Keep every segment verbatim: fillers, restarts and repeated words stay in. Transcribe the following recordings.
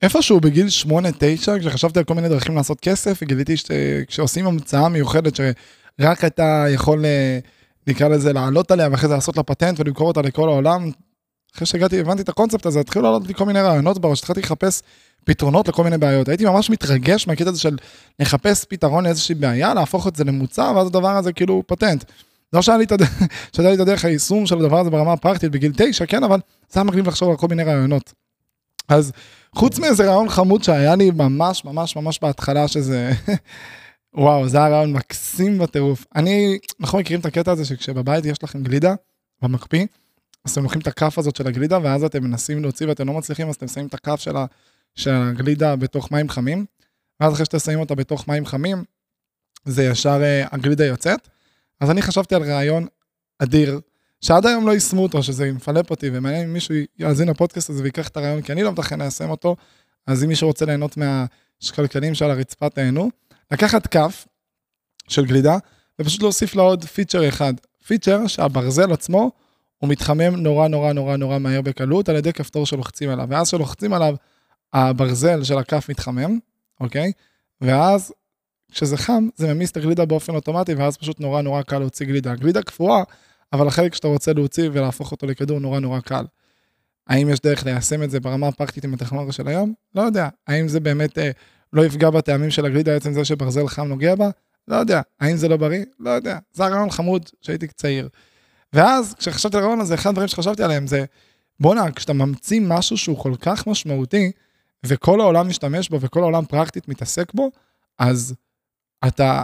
איפשהו בגיל שמונה תשע, כשחשבתי על כל מיני דרכים לעשות כסף, גיליתי שכשעושים המצאה מיוחדת, שרק אתה יכול, נקרא לזה, לעלות עליה, ואחרי זה לעשות לה פטנט ולמכור אותה לכל העולם, אחרי שהגעתי, הבנתי את הקונספט הזה, התחילו לעלות לי כל מיני רעיונות בראש, התחלתי לחפש פתרונות לכל מיני בעיות. הייתי ממש מתרגש מהקטע הזה של לחפש פתרון לאיזושהי בעיה, להפוך את זה למוצר, ואז הדבר הזה כאילו פטנט. לא שאלה לי את הדרך היישום של הדבר הזה ברמה הפרקטית בגיל תשע, כן, אבל זה היה מגניב לחשוב על כל מיני רעיונות. אז חוץ מאיזה רעיון חמוד שהיה לי ממש ממש ממש בהתחלה שזה, וואו, זה היה רעיון מקסים בטירוף. אני, אנחנו מכירים את הקטע הזה שכשבבית יש לכם גלידה במקפיא, אז אתם לוקחים את הכף הזאת של הגלידה, ואז אתם מנסים להוציא ואתם לא מצליחים, אז אתם שמים את הכף של, ה, של הגלידה בתוך מים חמים, ואז אחרי שאתם שמים אותה בתוך מים חמים, זה ישר הגלידה יוצאת. אז אני חשבתי על רעיון אדיר, שעד היום לא יישמו אותו, שזה מפלפ אותי, ומעניין אם מישהו יאזין לפודקאסט הזה ויקח את הרעיון, כי אני לא מתכן ליישם אותו, אז אם מישהו רוצה ליהנות מהשקלקלים של הרצפה תהנו, לקחת כף של גלידה, ופשוט להוסיף לה עוד פיצ'ר אחד. פיצ'ר שהברזל עצמו, הוא מתחמם נורא נורא נורא נורא מהר בקלות, על ידי כפתור שלוחצים עליו, ואז שלוחצים עליו, הברזל של הכף מתחמם, אוקיי? ואז כשזה חם, זה ממיס את הגלידה באופן אוטומטי, ואז פשוט נורא נורא קל להוציא גלידה. הגלידה קפואה, אבל החלק שאתה רוצה להוציא ולהפוך אותו לכדור נורא נורא קל. האם יש דרך ליישם את זה ברמה הפרקטית עם הטכנולוגיה של היום? לא יודע. האם זה באמת אה, לא יפגע בטעמים של הגלידה, עצם זה שברזל חם נוגע בה? לא יודע. האם זה לא בריא? לא יודע. זה הרעיון חמוד שהייתי צעיר. ואז, כשחשבתי על הרעיון הזה, אחד הדברים שחשבתי עליהם זה, בונה, כשאתה ממציא משהו שהוא כל כך משמעותי, וכל העולם משתמש בו, וכל העולם פרקטית מתעסק בו, אז אתה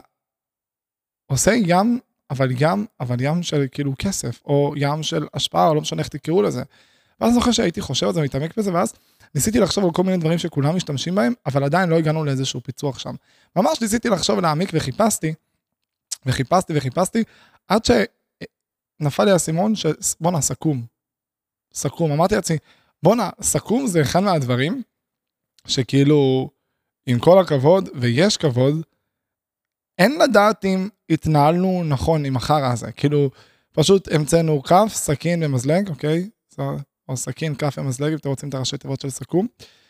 עושה ים, אבל ים, אבל ים של כאילו כסף, או ים של השפעה, או לא משנה איך תקראו לזה. ואז זוכר שהייתי חושב על זה, מתעמק בזה, ואז ניסיתי לחשוב על כל מיני דברים שכולם משתמשים בהם, אבל עדיין לא הגענו לאיזשהו פיצוח שם. ממש ניסיתי לחשוב ולהעמיק, וחיפשתי, וחיפשתי וחיפשתי, עד שנפל לי הסימון שבונה, סכום. סכום. אמרתי לעצמי, בונה, סכום זה אחד מהדברים, שכאילו, עם כל הכבוד, ויש כבוד, אין לדעת אם התנהלנו נכון עם החרא הזה, כאילו פשוט המצאנו כף, סכין ומזלג, אוקיי? או סכין, כף ומזלג, אם אתם רוצים את הראשי תיבות של סכום,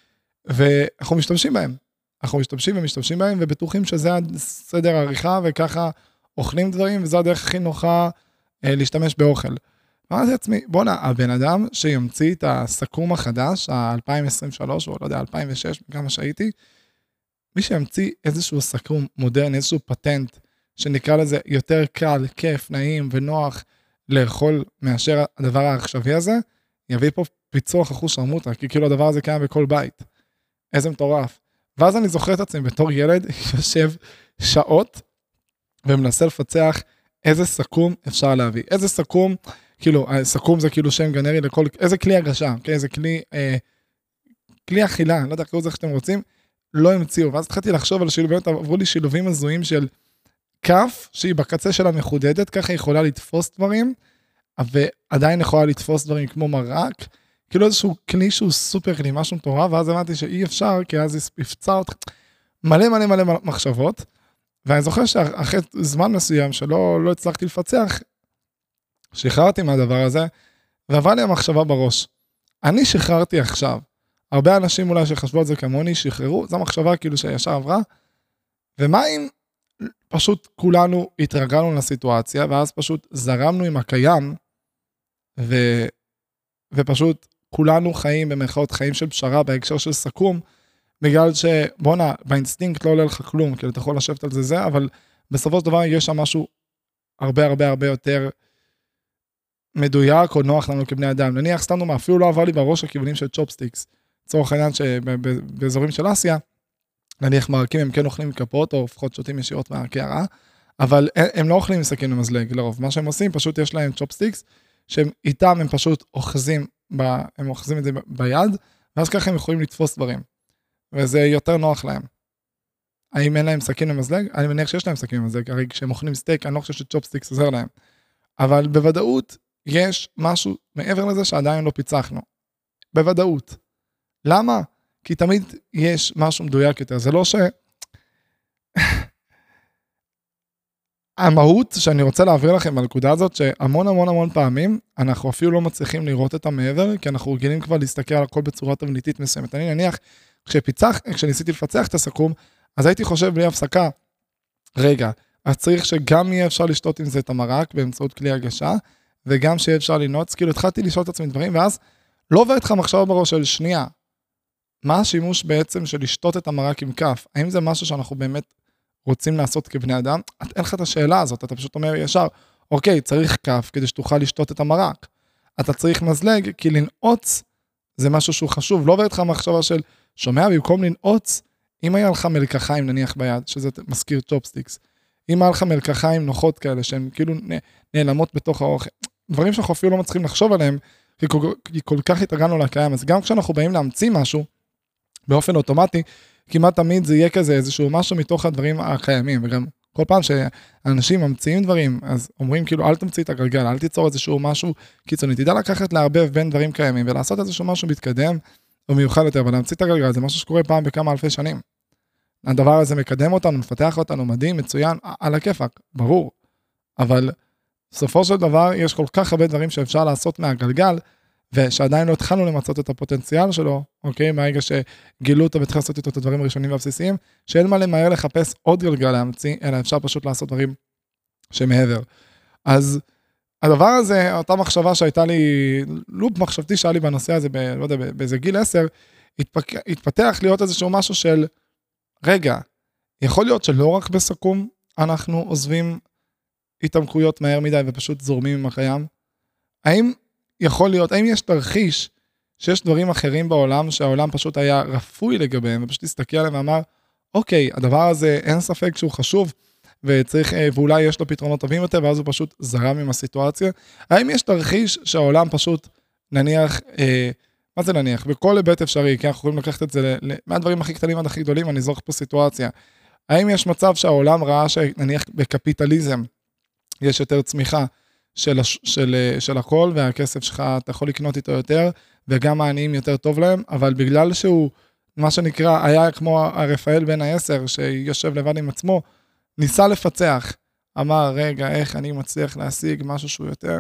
ואנחנו משתמשים בהם, אנחנו משתמשים ומשתמשים בהם, ובטוחים שזה הסדר העריכה, וככה אוכלים דברים, וזו הדרך הכי נוחה אה, להשתמש באוכל. אמרתי לעצמי, בונה, הבן אדם שימציא את הסכום החדש, ה-אלפיים עשרים ושלוש, או לא יודע, אלפיים ושש, כמה שהייתי, מי שימציא איזשהו סכום מודרני, איזשהו פטנט, שנקרא לזה יותר קל, כיף, נעים ונוח לאכול מאשר הדבר העכשווי הזה, יביא פה פיצוח אחוז שרמוטה, כי כאילו הדבר הזה קיים בכל בית. איזה מטורף. ואז אני זוכר את עצמי בתור ילד, יושב שעות, ומנסה לפצח איזה סכום אפשר להביא. איזה סכום, כאילו, סכום זה כאילו שם גנרי לכל, איזה כלי הגשה, okay? איזה כלי, אה, כלי אכילה, אני לא יודע, קראו את זה שאתם רוצים, לא המציאו, ואז התחלתי לחשוב על שילובים, עברו לי שילובים הזויים של כף, שהיא בקצה שלה מחודדת, ככה היא יכולה לתפוס דברים, ועדיין יכולה לתפוס דברים כמו מרק, כאילו איזשהו כלי שהוא סופר כלי, משהו מטורף, ואז אמרתי שאי אפשר, כי אז יפצע אותך, מלא מלא מלא מחשבות, ואני זוכר שאחרי זמן מסוים שלא לא הצלחתי לפצח, שחררתי מהדבר הזה, ועבר לי המחשבה בראש. אני שחררתי עכשיו, הרבה אנשים אולי שחשבו על זה כמוני, שחררו, זו המחשבה כאילו שישר עברה, ומה אם פשוט כולנו התרגלנו לסיטואציה, ואז פשוט זרמנו עם הקיים, ו... ופשוט כולנו חיים במרכאות חיים של פשרה, בהקשר של סכום, בגלל שבונה, באינסטינקט לא עולה לך כלום, כאילו אתה יכול לשבת על זה זה, אבל בסופו של דבר יש שם משהו הרבה הרבה הרבה יותר מדויק או נוח לנו כבני אדם. נניח סתם נאמר, אפילו לא עבר לי בראש הכיוונים של צ'ופסטיקס, צורך העניין שבאזורים של אסיה, נניח מרקים הם כן אוכלים כפות, או לפחות שותים ישירות מהקערה, אבל הם לא אוכלים סכין ומזלג לרוב. מה שהם עושים, פשוט יש להם צ'ופסטיקס, שהם איתם הם פשוט אוחזים, ב, הם אוחזים את זה ביד, ואז ככה הם יכולים לתפוס דברים. וזה יותר נוח להם. האם אין להם סכין ומזלג? אני מניח שיש להם סכין ומזלג, הרי כשהם אוכלים סטייק, אני לא חושב שצ'ופסטיקס עוזר להם. אבל בוודאות, יש משהו מעבר לזה שעדיין לא פיצחנו. בוודאות. למה? כי תמיד יש משהו מדויק יותר. זה לא ש... המהות שאני רוצה להעביר לכם בנקודה הזאת, שהמון המון המון פעמים, אנחנו אפילו לא מצליחים לראות את המעבר, כי אנחנו רגילים כבר להסתכל על הכל בצורה תבניתית מסוימת. אני נניח, כשפיצח, כשניסיתי לפצח את הסכו"ם, אז הייתי חושב בלי הפסקה, רגע, אז צריך שגם יהיה אפשר לשתות עם זה את המרק באמצעות כלי הגשה, וגם שיהיה אפשר לנוץ, כאילו התחלתי לשאול את עצמי דברים, ואז לא עובר איתך מחשבה בראש של שנייה, מה השימוש בעצם של לשתות את המרק עם כף? האם זה משהו שאנחנו באמת רוצים לעשות כבני אדם? אין לך את השאלה הזאת, אתה פשוט אומר ישר, אוקיי, צריך כף כדי שתוכל לשתות את המרק. אתה צריך מזלג, כי לנעוץ זה משהו שהוא חשוב, לא עובר איתך מחשבה של שומע, במקום לנעוץ, אם היה לך מלקחיים נניח ביד, שזה מזכיר צ'ופסטיקס, אם היה לך מלקחיים נוחות כאלה, שהן כאילו נעלמות בתוך האוכל, דברים שאנחנו אפילו לא מצליחים לחשוב עליהם, כי כל, כי כל כך התרגלנו לקיים, אז גם כשאנחנו באים להמציא משהו, באופן אוטומטי, כמעט תמיד זה יהיה כזה, איזשהו משהו מתוך הדברים הקיימים, וגם כל פעם שאנשים ממציאים דברים, אז אומרים כאילו, אל תמציא את הגלגל, אל תיצור איזשהו משהו קיצוני, תדע לקחת לערבב בין דברים קיימים, ולעשות איזשהו משהו מתקדם, או מיוחד יותר, אבל להמציא את הגלגל, זה משהו שקורה פעם בכמה אלפי שנים. הדבר הזה מקדם אותנו, מפתח אותנו, מדהים, מצוין, על הכיפק, ברור. אבל בסופו של דבר, יש כל כך הרבה דברים שאפשר לעשות מהגלגל, ושעדיין לא התחלנו למצות את הפוטנציאל שלו, אוקיי? מהרגע שגילו אותו ותחיל לעשות איתו את הדברים הראשונים והבסיסיים, שאין מה למהר לחפש עוד גלגל להמציא, אלא אפשר פשוט לעשות דברים שמעבר. אז הדבר הזה, אותה מחשבה שהייתה לי, לופ מחשבתי שהיה לי בנושא הזה, ב, לא יודע, באיזה גיל עשר, התפק, התפתח להיות איזשהו משהו של, רגע, יכול להיות שלא רק בסכו"ם אנחנו עוזבים התעמקויות מהר מדי ופשוט זורמים עם הקיים? האם יכול להיות, האם יש תרחיש שיש דברים אחרים בעולם שהעולם פשוט היה רפוי לגביהם ופשוט הסתכל עליהם ואמר, אוקיי, הדבר הזה אין ספק שהוא חשוב וצריך, ואולי יש לו פתרונות טובים יותר ואז הוא פשוט זרם עם הסיטואציה? האם יש תרחיש שהעולם פשוט נניח, אה, מה זה נניח? בכל היבט אפשרי, כי אנחנו יכולים לקחת את זה מהדברים הכי קטנים עד הכי גדולים, אני זוכר פה סיטואציה. האם יש מצב שהעולם ראה שנניח בקפיטליזם יש יותר צמיחה של, של, של הכל, והכסף שלך אתה יכול לקנות איתו יותר, וגם העניים יותר טוב להם, אבל בגלל שהוא, מה שנקרא, היה כמו הרפאל בן העשר, שיושב לבד עם עצמו, ניסה לפצח, אמר, רגע, איך אני מצליח להשיג משהו שהוא יותר,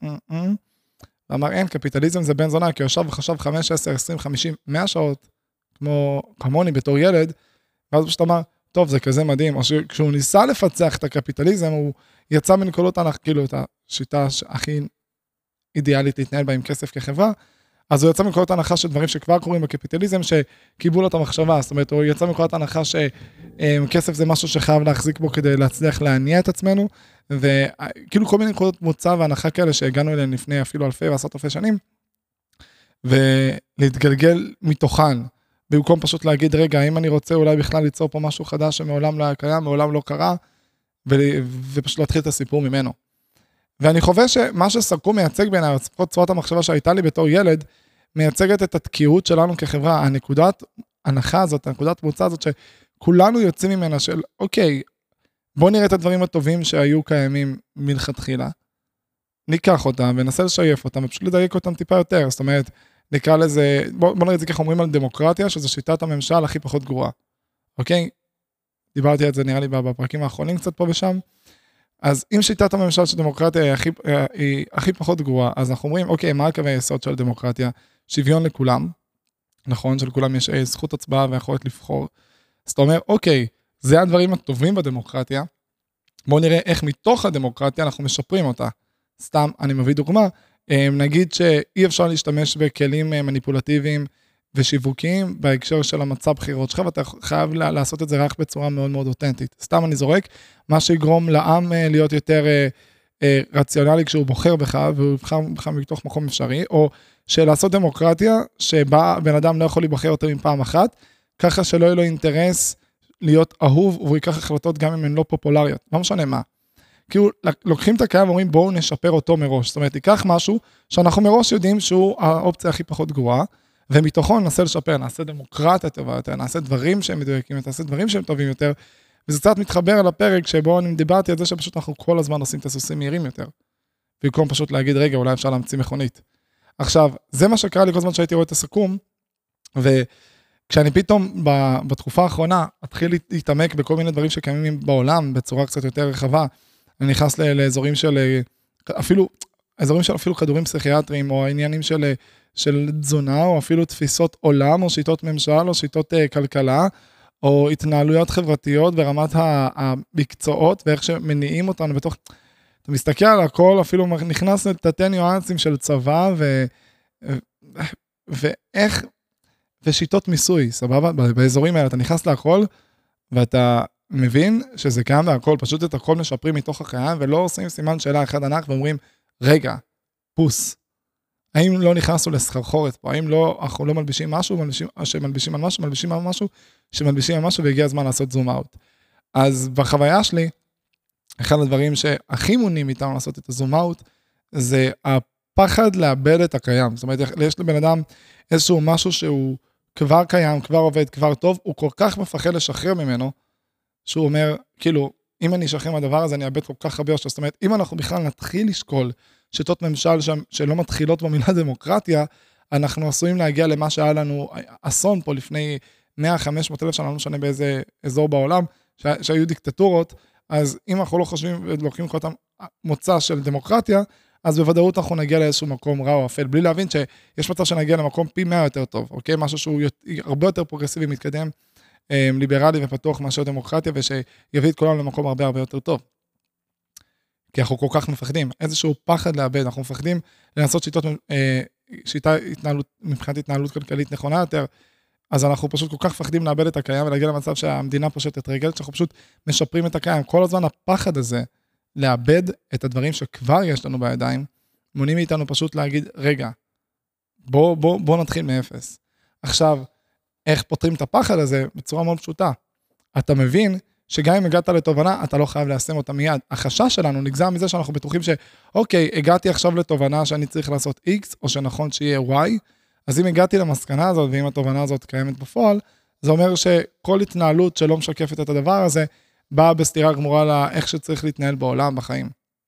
ואמר, אין, קפיטליזם זה בן זונה, כי הוא יושב וחשב חמש, עשר, עשרים, חמישים, מאה שעות, כמו כמוני בתור ילד, ואז פשוט אמר, טוב, זה כזה מדהים, או שכשהוא ניסה לפצח את הקפיטליזם, הוא יצא מנקודות, כאילו, את השיטה הכי אידיאלית להתנהל בה עם כסף כחברה, אז הוא יצא מנקודות הנחה של דברים שכבר קוראים בקפיטליזם, שקיבלו לו את המחשבה, זאת אומרת, הוא יצא מנקודות הנחה שכסף זה משהו שחייב להחזיק בו כדי להצליח להניע את עצמנו, וכאילו כל מיני נקודות מוצא והנחה כאלה שהגענו אליהן לפני אפילו אלפי ועשרות אלפי שנים, ולהתגלגל מתוכן, במקום פשוט להגיד, רגע, האם אני רוצה אולי בכלל ליצור פה משהו חדש שמעולם לא היה קיים, מעולם לא קרה, ופשוט להתחיל את הסיפור ממנו. ואני חושב שמה שסכו"ם מייצג בעיניי, לפחות צורת המחשבה שהייתה לי בתור ילד, מייצגת את התקיעות שלנו כחברה, הנקודת הנחה הזאת, הנקודת מוצא הזאת, שכולנו יוצאים ממנה של, אוקיי, בוא נראה את הדברים הטובים שהיו קיימים מלכתחילה, ניקח אותם וננסה לשייף אותם, ופשוט לדייק אותם טיפה יותר, זאת אומרת, נקרא לזה, בוא, בוא נראה את זה ככה אומרים על דמוקרטיה, שזו שיטת הממשל הכי פחות גרועה, אוקיי? דיברתי על זה נראה לי בפרקים האחרונים קצת פה ושם, אז אם שיטת הממשל של דמוקרטיה היא הכי, היא הכי פחות גרועה, אז אנחנו אומרים, אוקיי, מה הקווי היסוד של דמוקרטיה? שוויון לכולם, נכון? שלכולם יש זכות הצבעה ויכולת לבחור. אז אתה אומר, אוקיי, זה הדברים הטובים בדמוקרטיה, בואו נראה איך מתוך הדמוקרטיה אנחנו משפרים אותה. סתם, אני מביא דוגמה, נגיד שאי אפשר להשתמש בכלים מניפולטיביים ושיווקיים בהקשר של המצב בחירות שלך, ואתה חייב לעשות את זה רק בצורה מאוד מאוד אותנטית. סתם אני זורק, מה שיגרום לעם להיות יותר רציונלי כשהוא בוחר בך, והוא יבחר בך מתוך מקום אפשרי, או שלעשות דמוקרטיה, שבה בן אדם לא יכול להיבחר יותר מפעם אחת, ככה שלא יהיה לו אינטרס להיות אהוב, והוא ייקח החלטות גם אם הן לא פופולריות. לא משנה מה. כאילו, לוקחים את הקיים ואומרים, בואו נשפר אותו מראש. זאת אומרת, תיקח משהו שאנחנו מראש יודעים שהוא האופציה הכי פחות גרועה, ומתוכו ננסה לשפר, נעשה דמוקרטיה טובה יותר, נעשה דברים שהם מדויקים, נעשה דברים שהם טובים יותר, וזה קצת מתחבר על הפרק שבו אני דיברתי על זה שפשוט אנחנו כל הזמן עושים את הסוסים מהירים יותר, במקום פשוט להגיד, רגע, אולי אפשר להמציא מכונית. עכשיו, זה מה שקרה לי כל הזמן שהייתי רואה את הסכו"ם, וכשאני פתאום בתקופה האחרונה, התחיל להתעמק בכל מיני דברים שקיימים בעולם, בצורה קצת יותר רחבה, אני נכנס לאזורים של, אפילו, אזורים של אפילו כדורים פסיכיאטריים, או העניינים של של תזונה, או אפילו תפיסות עולם, או שיטות ממשל, או שיטות uh, כלכלה, או התנהלויות חברתיות ברמת המקצועות, ואיך שמניעים אותנו בתוך... אתה מסתכל על הכל, אפילו נכנס לתתי ניואנסים של צבא, ו... ואיך... ושיטות מיסוי, סבבה? באזורים האלה אתה נכנס להכל, ואתה מבין שזה קיים להכל, פשוט את הכל משפרים מתוך הקיים, ולא עושים סימן שאלה אחד ענק, ואומרים, רגע, פוס, האם לא נכנסנו לסחרחורת פה? האם לא, אנחנו לא מלבישים משהו, מלבישים, שמלבישים על משהו, מלבישים על משהו, שמלבישים על משהו, והגיע הזמן לעשות זום אאוט. אז בחוויה שלי, אחד הדברים שהכי מונים איתם לעשות את הזום אאוט, זה הפחד לאבד את הקיים. זאת אומרת, יש לבן אדם איזשהו משהו שהוא כבר קיים, כבר עובד, כבר טוב, הוא כל כך מפחד לשחרר ממנו, שהוא אומר, כאילו, אם אני אשחרר מהדבר הזה, אני אאבד כל כך הרבה. זאת אומרת, אם אנחנו בכלל נתחיל לשקול שיטות ממשל שם, שלא מתחילות במילה דמוקרטיה, אנחנו עשויים להגיע למה שהיה לנו אסון פה לפני מאה חמש מאות אלף שנה, לא משנה באיזה אזור בעולם, שהיו דיקטטורות, אז אם אנחנו לא חושבים ולוקחים כל אותם מוצא של דמוקרטיה, אז בוודאות אנחנו נגיע לאיזשהו מקום רע או אפל, בלי להבין שיש מצב שנגיע למקום פי מאה יותר טוב, אוקיי? משהו שהוא הרבה יותר פרוגרסיבי, מתקדם, ליברלי ופתוח מאשר דמוקרטיה, ושיביא את כולם למקום הרבה הרבה יותר טוב. כי אנחנו כל כך מפחדים, איזשהו פחד לאבד, אנחנו מפחדים לנסות שיטות, שיטה התנהלות, מבחינת התנהלות כלכלית נכונה יותר, אז אנחנו פשוט כל כך מפחדים לאבד את הקיים, ולהגיע למצב שהמדינה פושטת רגל, שאנחנו פשוט משפרים את הקיים. כל הזמן הפחד הזה, לאבד את הדברים שכבר יש לנו בידיים, מונעים מאיתנו פשוט להגיד, רגע, בוא, בוא, בוא נתחיל מאפס. עכשיו, איך פותרים את הפחד הזה? בצורה מאוד פשוטה. אתה מבין שגם אם הגעת לתובנה, אתה לא חייב ליישם אותה מיד. החשש שלנו נגזר מזה שאנחנו בטוחים שאוקיי, הגעתי עכשיו לתובנה שאני צריך לעשות X, או שנכון שיהיה Y, אז אם הגעתי למסקנה הזאת, ואם התובנה הזאת קיימת בפועל, זה אומר שכל התנהלות שלא משקפת את הדבר הזה, באה בסתירה גמורה לאיך שצריך להתנהל בעולם, בחיים.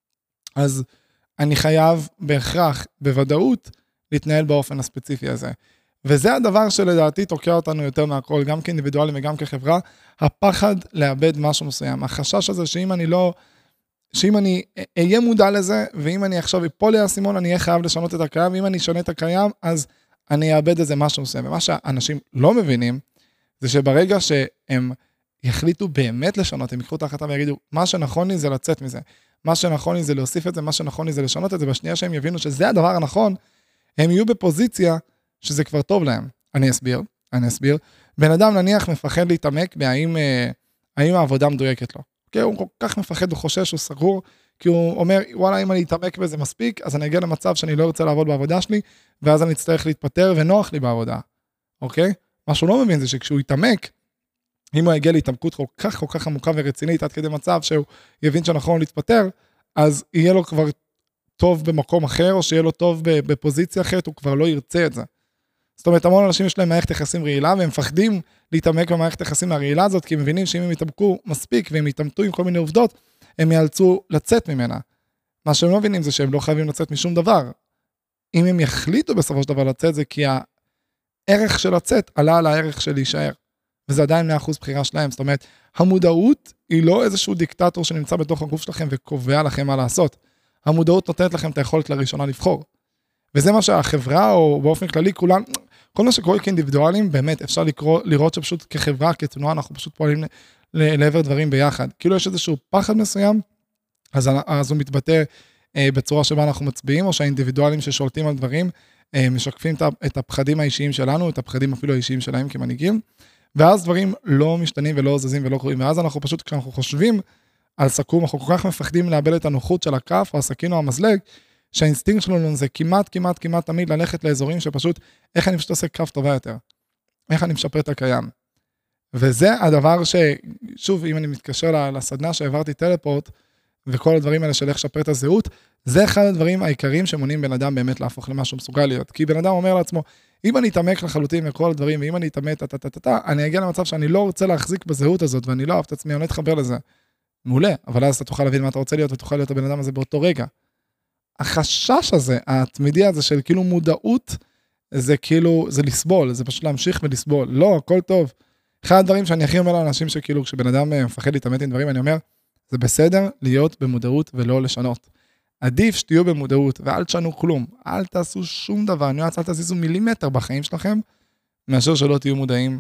אז אני חייב בהכרח, בוודאות, להתנהל באופן הספציפי הזה. וזה הדבר שלדעתי תוקע אותנו יותר מהכל, גם כאינדיבידואלים וגם כחברה, הפחד לאבד משהו מסוים. החשש הזה שאם אני לא, שאם אני אהיה מודע לזה, ואם אני עכשיו אפול לי הסימון, אני אהיה חייב לשנות את הקיים, ואם אני אשנה את הקיים, אז אני אאבד איזה משהו מסוים. ומה שאנשים לא מבינים, זה שברגע שהם יחליטו באמת לשנות, הם יקחו את ההחלטה ויגידו, מה שנכון לי זה לצאת מזה, מה שנכון לי זה להוסיף את זה, מה שנכון לי זה לשנות את זה, בשנייה שהם יבינו שזה הדבר הנכון, הם יהיו בפוזיציה שזה כבר טוב להם. אני אסביר, אני אסביר. בן אדם נניח מפחד להתעמק בהאם האם העבודה מדויקת לו. כי הוא כל כך מפחד, הוא חושש, הוא סגור, כי הוא אומר, וואלה, אם אני אתעמק בזה מספיק, אז אני אגיע למצב שאני לא ארצה לעבוד בעבודה שלי, ואז אני אצטרך להתפטר ונוח לי בעבודה. אוקיי? מה שהוא לא מבין זה שכשהוא יתעמק, אם הוא יגיע להתעמקות כל כך כל כך עמוקה ורצינית, עד כדי מצב שהוא יבין שנכון להתפטר, אז יהיה לו כבר טוב במקום אחר, או שיהיה לו טוב בפוזיציה אחרת, הוא כבר לא ירצה את זה. זאת אומרת, המון אנשים יש להם מערכת יחסים רעילה, והם מפחדים להתעמק במערכת יחסים הרעילה הזאת, כי הם מבינים שאם הם יתעמקו מספיק, והם יתעמתו עם כל מיני עובדות, הם יאלצו לצאת ממנה. מה שהם לא מבינים זה שהם לא חייבים לצאת משום דבר. אם הם יחליטו בסופו של דבר לצאת, זה כי הערך של לצאת עלה על הערך של להישאר. וזה עדיין מאה אחוז בחירה שלהם. זאת אומרת, המודעות היא לא איזשהו דיקטטור שנמצא בתוך הגוף שלכם וקובע לכם מה לעשות. המודעות נותנת לכם את היכולת לראשונה לבחור. וזה מה שהחברה, או באופן כללי, כולן, כל מה שקורה כאינדיבידואלים, באמת אפשר לקרוא, לראות שפשוט כחברה, כתנועה, אנחנו פשוט פועלים לעבר דברים ביחד. כאילו יש איזשהו פחד מסוים, אז, אז הוא מתבטא אה, בצורה שבה אנחנו מצביעים, או שהאינדיבידואלים ששולטים על דברים, אה, משקפים את הפחדים האישיים שלנו, את הפחדים אפילו האישיים שלהם כמנהיגים, ואז דברים לא משתנים ולא זזים ולא קורים, ואז אנחנו פשוט, כשאנחנו חושבים על סכום, אנחנו כל כך מפחדים לאבד את הנוחות של הכף, או הסכין או המזלג, שהאינסטינקט שלנו זה כמעט, כמעט, כמעט תמיד ללכת לאזורים שפשוט, איך אני פשוט עושה כף טובה יותר? איך אני משפר את הקיים? וזה הדבר ששוב, אם אני מתקשר לסדנה שהעברתי טלפורט, וכל הדברים האלה של איך לשפר את הזהות, זה אחד הדברים העיקריים שמונים בן אדם באמת להפוך למשהו מסוגל להיות. כי בן אדם אומר לעצמו, אם אני אתעמק לחלוטין וכל הדברים, ואם אני אתעמק, אני אגיע למצב שאני לא רוצה להחזיק בזהות הזאת, ואני לא אוהב את עצמי, אני לא אתחבר לזה. מעולה, אבל אז אתה תוכל להבין מה אתה רוצה להיות, ותוכל להיות הבן אדם הזה באותו רגע. החשש הזה, התמידי הזה של כאילו מודעות, זה כאילו, זה לסבול, זה פשוט להמשיך ולסבול. לא, הכל טוב. אחד הדברים שאני הכי אומר לאנשים שכאילו, כשבן אדם מפחד להתעמת עם דברים, אני אומר, זה בסדר להיות במודעות ולא לשנות. עדיף שתהיו במודעות, ואל תשנו כלום, אל תעשו שום דבר, ניואנס, אל תעשו מילימטר בחיים שלכם, מאשר שלא תהיו מודעים,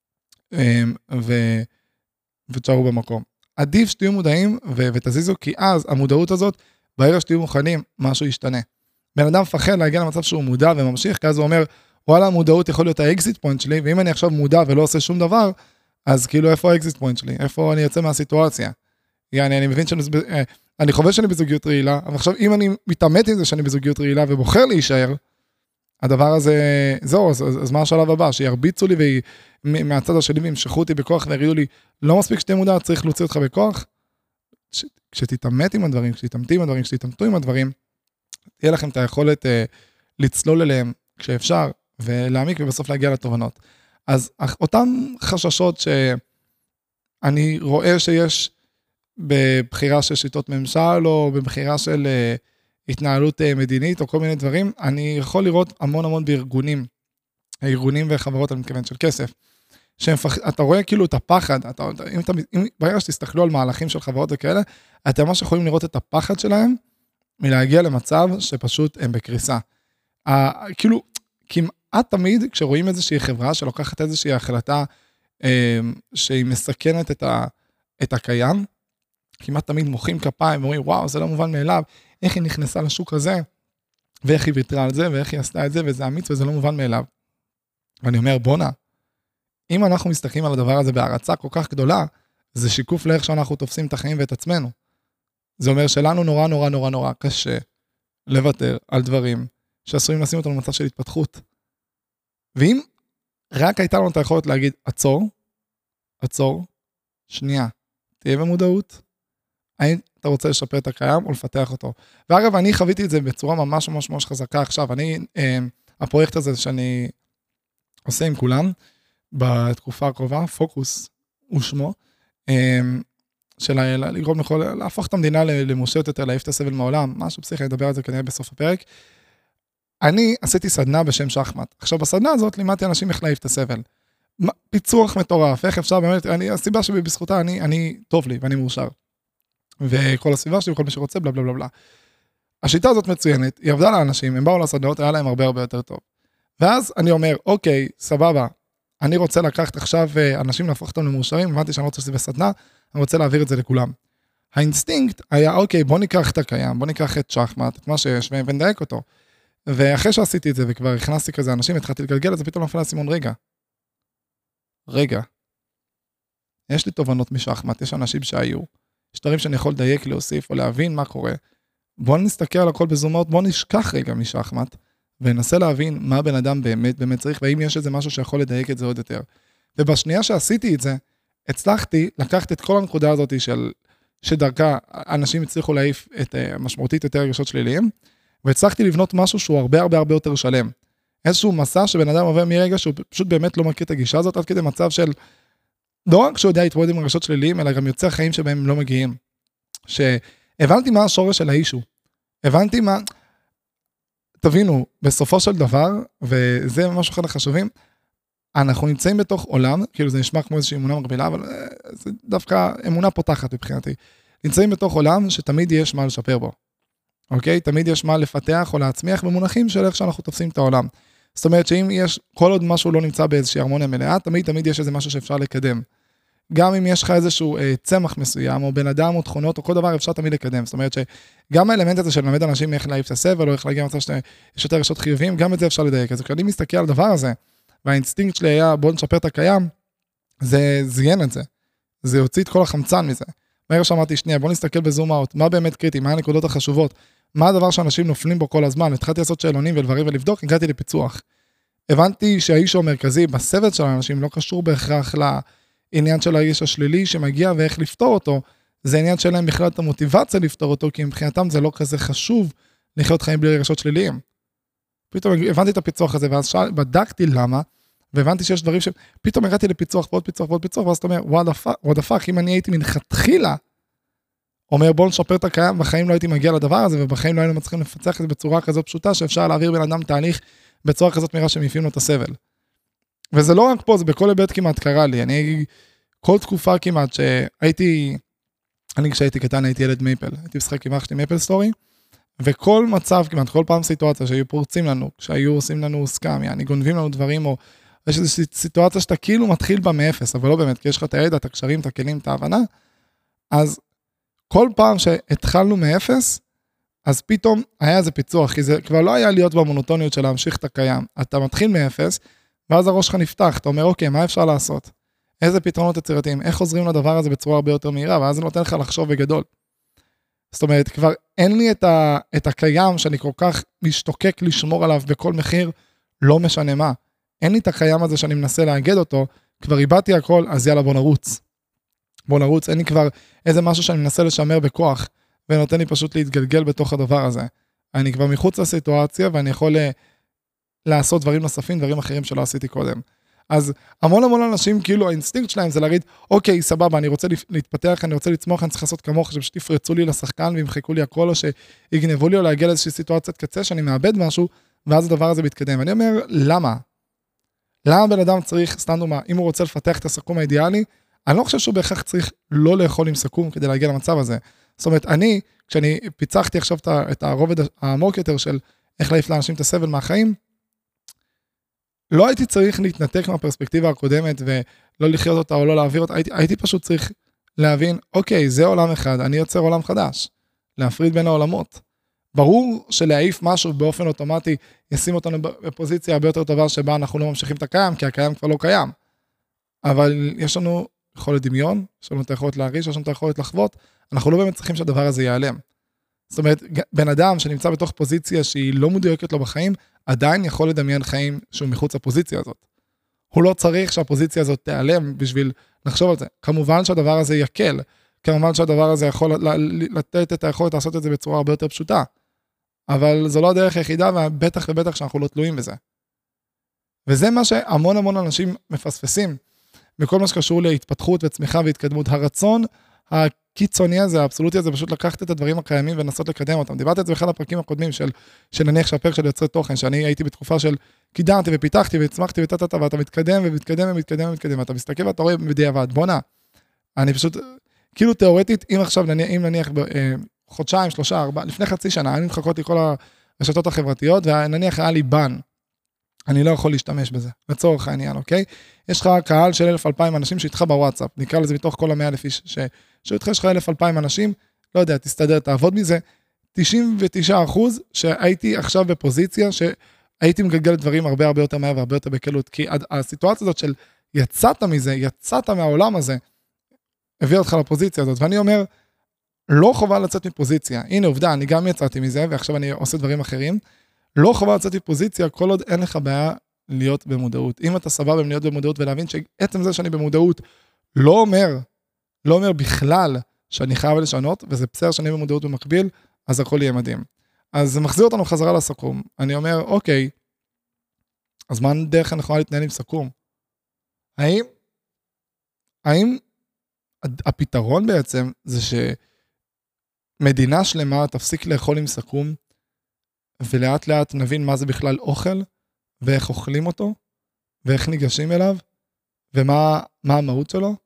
ו... ותשארו במקום. עדיף שתהיו מודעים ו... ותזיזו, כי אז המודעות הזאת, ברגע שתהיו מוכנים, משהו ישתנה. בן אדם מפחד להגיע למצב שהוא מודע וממשיך, כי אז הוא אומר, וואלה, המודעות יכול להיות האקזיט פוינט שלי, ואם אני עכשיו מודע ולא עושה שום דבר, אז כאילו איפה האקזיט פוינט שלי? איפה אני יוצא מהסיטואציה? יעני, אני מבין שאני, אני חושב שאני בזוגיות רעילה, אבל עכשיו אם אני מתאמת עם זה שאני בזוגיות רעילה ובוחר להישאר, הדבר הזה, זהו, אז, אז מה השלב הבא? שירביצו לי מהצד השני וימשכו אותי בכוח ויגידו לי, לא מספיק שתהיה מודע, צריך להוציא אותך בכוח? ש, כשתתאמת עם הדברים, כשתתאמתי עם הדברים, כשתתאמתו עם הדברים, תהיה לכם את היכולת אה, לצלול אליהם כשאפשר, ולהעמיק ובסוף להגיע לתובנות. אז אותם חששות שאני רואה שיש בבחירה של שיטות ממשל, או בבחירה של uh, התנהלות uh, מדינית, או כל מיני דברים, אני יכול לראות המון המון בארגונים, הארגונים וחברות, אני מתכוון, של כסף, שאתה רואה כאילו את הפחד, אתה, אם אתה, אם, ברגע שתסתכלו על מהלכים של חברות וכאלה, אתם ממש יכולים לראות את הפחד שלהם, מלהגיע למצב שפשוט הם בקריסה. Uh, כאילו, כמעט תמיד, כשרואים איזושהי חברה שלוקחת איזושהי החלטה, uh, שהיא מסכנת את, ה, את הקיים, כמעט תמיד מוחאים כפיים, ואומרים, וואו, זה לא מובן מאליו, איך היא נכנסה לשוק הזה, ואיך היא ויתרה על זה, ואיך היא עשתה את זה, וזה אמיץ, וזה לא מובן מאליו. ואני אומר, בונה, אם אנחנו מסתכלים על הדבר הזה בהרצה כל כך גדולה, זה שיקוף לאיך שאנחנו תופסים את החיים ואת עצמנו. זה אומר שלנו נורא נורא נורא נורא קשה לוותר על דברים שעשויים לשים אותנו במצב של התפתחות. ואם רק הייתה לנו את היכולת להגיד, עצור, עצור, שנייה, תהיה במודעות, האם אתה רוצה לשפר את הקיים או לפתח אותו. ואגב, אני חוויתי את זה בצורה ממש ממש ממש חזקה עכשיו. אני, אה, הפרויקט הזה שאני עושה עם כולם, בתקופה הקרובה, פוקוס הוא שמו, אה, של לגרום לכל, להפוך את המדינה למושט יותר, להעיף את הסבל מהעולם, משהו פסיכי, אני אדבר על זה כנראה בסוף הפרק. אני עשיתי סדנה בשם שחמט. עכשיו, בסדנה הזאת לימדתי אנשים איך להעיף את הסבל. פיצוח מטורף, איך אפשר באמת, אני, הסיבה שבזכותה אני, אני טוב לי ואני מאושר. וכל הסביבה שלי, וכל מי שרוצה, בלה בלה בלה בלה. השיטה הזאת מצוינת, היא עבדה לאנשים, הם באו לסדנאות, היה להם הרבה הרבה יותר טוב. ואז אני אומר, אוקיי, סבבה, אני רוצה לקחת עכשיו אנשים להפוך אותם למאושרים, הבנתי שאני רוצה שזה בסדנה, אני רוצה להעביר את זה לכולם. האינסטינקט היה, אוקיי, בוא ניקח את הקיים, בוא ניקח את שחמט, את מה שיש, ונדייק אותו. ואחרי שעשיתי את זה, וכבר הכנסתי כזה אנשים, התחלתי לגלגל את זה, פתאום נפל סימון, רגע. רגע. יש לי תובנות משחמט, יש אנשים שהיו. יש דברים שאני יכול לדייק, להוסיף, או להבין מה קורה. בוא נסתכל על הכל בזומות, בוא נשכח רגע משחמט, וננסה להבין מה בן אדם באמת באמת צריך, והאם יש איזה משהו שיכול לדייק את זה עוד יותר. ובשנייה שעשיתי את זה, הצלחתי לקחת את כל הנקודה הזאת של, שדרכה אנשים הצליחו להעיף את משמעותית יותר רגשות שליליים, והצלחתי לבנות משהו שהוא הרבה הרבה הרבה יותר שלם. איזשהו מסע שבן אדם עובר מרגע שהוא פשוט באמת לא מכיר את הגישה הזאת, עד כדי מצב של, לא רק שהוא יודע להתמודד עם רגשות שליליים, אלא גם יוצר חיים שבהם לא מגיעים. שהבנתי מה השורש של האישו. הבנתי מה, תבינו, בסופו של דבר, וזה ממש אחד החשובים, אנחנו נמצאים בתוך עולם, כאילו זה נשמע כמו איזושהי אמונה מגבילה, אבל זה דווקא אמונה פותחת מבחינתי. נמצאים בתוך עולם שתמיד יש מה לשפר בו. אוקיי? תמיד יש מה לפתח או להצמיח במונחים של איך שאנחנו תופסים את העולם. זאת אומרת שאם יש, כל עוד משהו לא נמצא באיזושהי הרמוניה מלאה, תמיד תמיד יש איזה משהו שאפשר לקדם. גם אם יש לך איזשהו אה, צמח מסוים, או בן אדם או תכונות, או כל דבר אפשר תמיד לקדם. זאת אומרת שגם האלמנט הזה של ללמד אנשים איך להעיף את הסבל, או איך להגיע למצב שיש יותר רגשות חיוביים, גם את זה אפשר לדייק. אז כשאני מסתכל על הדבר הזה, והאינסטינקט שלי היה בוא נשפר את הקיים, זה זיין את זה. זה יוציא את כל החמצן מזה. מהר שאמרתי, שנייה, בוא נסתכל בזום אאוט, מה באמת קריטי, מה הנקודות החשובות, מה הדבר שאנשים נופלים בו כל הזמן, התחלתי לעשות שאלונים ולברים ולבדוק, הגעתי לפיצוח. הבנתי שהאיש המרכזי בסבל של האנשים לא קשור בהכרח לעניין של האיש השלילי שמגיע ואיך לפתור אותו, זה עניין שלהם בכלל את המוטיבציה לפתור אותו, כי מבחינתם זה לא כזה חשוב לחיות חיים בלי רגשות שליליים. פתאום הבנתי את הפיצוח הזה, ואז שאל, בדקתי למה, והבנתי שיש דברים ש... פתאום הגעתי לפיצוח ועוד פיצוח ועוד פיצוח, ואז אתה אומר, what the fuck, אם אני הייתי מלכתחילה, אומר בוא נשפר את הקיים, בחיים לא הייתי מגיע לדבר הזה, ובחיים לא היינו מצליחים לפצח את זה בצורה כזאת פשוטה, שאפשר להעביר בן אדם תהליך בצורה כזאת מהירה שמפיעים לו את הסבל. וזה לא רק פה, זה בכל היבט כמעט קרה לי, אני כל תקופה כמעט שהייתי, אני כשהייתי קטן הייתי ילד מייפל, הייתי משחק עם אח שלי מייפל סטורי, וכל מצב, כמעט כל פעם סיטואציה שהיו פורצים לנו, שהיו עושים לנו עסקה, יעני גונבים לנו דברים, או יש איזושהי סיטואציה שאתה כאילו מתחיל בה מאפס, אבל לא באמת, כי יש לך את הידע, את הקשרים, את הכלים, את ההבנה, אז כל פעם שהתחלנו מאפס, אז פתאום היה איזה פיצוח, כי זה כבר לא היה להיות במונוטוניות של להמשיך את הקיים. אתה מתחיל מאפס, ואז הראש שלך נפתח, אתה אומר, אוקיי, מה אפשר לעשות? איזה פתרונות יצירתיים? איך עוזרים לדבר הזה בצורה הרבה יותר מהירה? ואז זה נותן לך לחשוב בגדול. זאת אומרת, כבר אין לי את, ה, את הקיים שאני כל כך משתוקק לשמור עליו בכל מחיר, לא משנה מה. אין לי את הקיים הזה שאני מנסה להגד אותו, כבר איבדתי הכל, אז יאללה, בוא נרוץ. בוא נרוץ, אין לי כבר איזה משהו שאני מנסה לשמר בכוח, ונותן לי פשוט להתגלגל בתוך הדבר הזה. אני כבר מחוץ לסיטואציה, ואני יכול לעשות דברים נוספים, דברים אחרים שלא עשיתי קודם. אז המון המון אנשים, כאילו האינסטינקט שלהם זה להגיד, אוקיי, סבבה, אני רוצה להתפתח, אני רוצה לצמוח, אני צריך לעשות כמוך, שתפרצו לי לשחקן, וימחקו לי הכל, או שיגנבו לי, או להגיע לאיזושהי סיטואציית קצה, שאני מאבד משהו, ואז הדבר הזה מתקדם. אני אומר, למה? למה בן אדם צריך, סתם דוגמה, אם הוא רוצה לפתח את הסכו"ם האידיאלי, אני לא חושב שהוא בהכרח צריך לא לאכול עם סכו"ם כדי להגיע למצב הזה. זאת אומרת, אני, כשאני פיצחתי עכשיו את הרובד העמוק יותר של איך להעיף לאנשים את הסבל מהחיים, לא הייתי צריך להתנתק מהפרספקטיבה הקודמת ולא לחיות אותה או לא להעביר אותה, הייתי, הייתי פשוט צריך להבין, אוקיי, זה עולם אחד, אני יוצר עולם חדש, להפריד בין העולמות. ברור שלהעיף משהו באופן אוטומטי ישים אותנו בפוזיציה הרבה יותר טובה שבה אנחנו לא ממשיכים את הקיים, כי הקיים כבר לא קיים. אבל יש לנו יכולת דמיון, יש לנו את היכולת להרגיש, יש לנו את היכולת לחוות, אנחנו לא באמת צריכים שהדבר הזה ייעלם. זאת אומרת, בן אדם שנמצא בתוך פוזיציה שהיא לא מדויקת לו בחיים, עדיין יכול לדמיין חיים שהוא מחוץ לפוזיציה הזאת. הוא לא צריך שהפוזיציה הזאת תיעלם בשביל לחשוב על זה. כמובן שהדבר הזה יקל, כמובן שהדבר הזה יכול לתת את היכולת לעשות את זה בצורה הרבה יותר פשוטה. אבל זו לא הדרך היחידה, ובטח ובטח שאנחנו לא תלויים בזה. וזה מה שהמון המון אנשים מפספסים, בכל מה שקשור להתפתחות וצמיחה והתקדמות. הרצון הקיצוני הזה, האבסולוטי הזה, פשוט לקחת את הדברים הקיימים ולנסות לקדם אותם. דיברתי את זה באחד הפרקים הקודמים של, שנניח שהפרק של יוצרי תוכן, שאני הייתי בתקופה של קידמתי ופיתחתי והצמחתי ותתתה, ואתה מתקדם ומתקדם ומתקדם ומתקדם, ואתה מסתכל ואתה רואה בדיעבד, בוא נע. אני פשוט, כאילו תיאורטית, אם עכשיו, אם נניח חודשיים, שלושה, ארבע, לפני חצי שנה, אני מחכות לי כל הרשתות החברתיות, ונניח היה לי בן, אני לא יכול להשתמש בזה, לצורך העניין, אוקיי? יש לך קהל של אלף אלפיים אנשים שאיתך בוואטסאפ, נקרא לזה מתוך כל המאה אלף איש, שאיתך יש לך אלף אלפיים אנשים, לא יודע, תסתדר, תעבוד מזה, תשעים ותשעה אחוז שהייתי עכשיו בפוזיציה, שהייתי מגלגל דברים הרבה הרבה יותר מהר והרבה יותר בקלות, כי הסיטואציה הזאת של יצאת מזה, יצאת מהעולם הזה, הביא אותך לפוזיציה הזאת, ואני אומר, לא חובה לצאת מפוזיציה, הנה עובדה, אני גם יצאתי מזה, ועכשיו אני עושה דברים אחרים, לא חובה לצאת מפוזיציה, כל עוד אין לך בעיה להיות במודעות. אם אתה סבבה להיות במודעות ולהבין שעצם זה שאני במודעות לא אומר, לא אומר בכלל שאני חייב לשנות, וזה בסדר שאני במודעות במקביל, אז הכל יהיה מדהים. אז זה מחזיר אותנו חזרה לסכו"ם. אני אומר, אוקיי, אז מה דרך הנכונה להתנהל עם סכו"ם? האם, האם הפתרון בעצם זה שמדינה שלמה תפסיק לאכול עם סכו"ם, ולאט לאט נבין מה זה בכלל אוכל, ואיך אוכלים אותו, ואיך ניגשים אליו, ומה מה המהות שלו?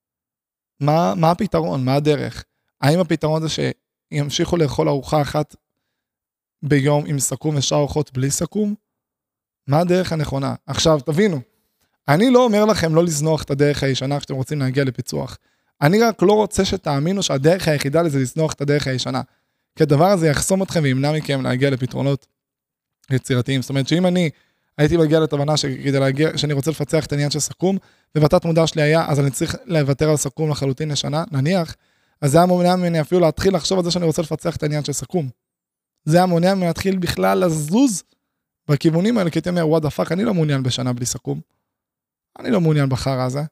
מה, מה הפתרון? מה הדרך? האם הפתרון זה שימשיכו לאכול ארוחה אחת ביום עם סכו"ם ושאר ארוחות בלי סכו"ם? מה הדרך הנכונה? עכשיו, תבינו, אני לא אומר לכם לא לזנוח את הדרך הישנה כשאתם רוצים להגיע לפיצוח. אני רק לא רוצה שתאמינו שהדרך היחידה לזה לזנוח את הדרך הישנה. כי הדבר הזה יחסום אתכם וימנע מכם להגיע לפתרונות יצירתיים. זאת אומרת שאם אני הייתי מגיע לתובנה שכדי להגיע, שאני רוצה לפצח את העניין של סכו"ם, ובתת מודע שלי היה, אז אני צריך לוותר על סכו"ם לחלוטין לשנה, נניח, אז זה היה מונע ממני אפילו להתחיל לחשוב על זה שאני רוצה לפצח את העניין של סכו"ם. זה היה מונע ממני להתחיל בכלל לזוז בכיוונים האלה, כי הייתי אומר, what the fuck, אני לא מעוניין בשנה בלי סכו"ם. אני לא מעוניין בחרא הזה.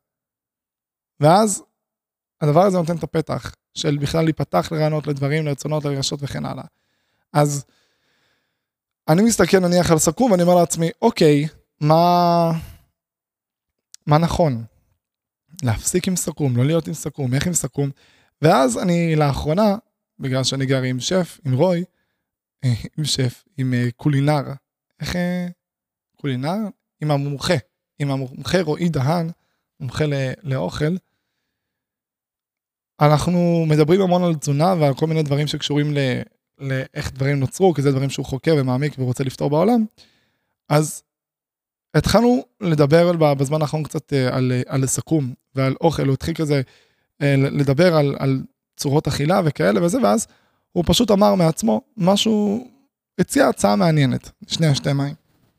ואז הדבר הזה נותן את הפתח של בכלל להיפתח לרעיונות, לדברים, לרצונות, לרגשות וכן הלאה. אז אני מסתכל נניח על סכו"ם ואני אומר לעצמי, אוקיי, מה, מה נכון? להפסיק עם סכו"ם, לא להיות עם סכו"ם, איך עם סכו"ם? ואז אני לאחרונה, בגלל שאני גר עם שף, עם רוי, עם שף, עם קולינר, איך קולינר? עם המומחה, עם המומחה רועי דהן, מומחה לאוכל, אנחנו מדברים המון על תזונה ועל כל מיני דברים שקשורים לאיך דברים נוצרו, כי זה דברים שהוא חוקר ומעמיק ורוצה לפתור בעולם, אז התחלנו לדבר בזמן האחרון קצת על, על סכו"ם ועל אוכל, הוא התחיל כזה לדבר על, על צורות אכילה וכאלה וזה, ואז הוא פשוט אמר מעצמו משהו, הציע הצעה מעניינת, שני השתי מים.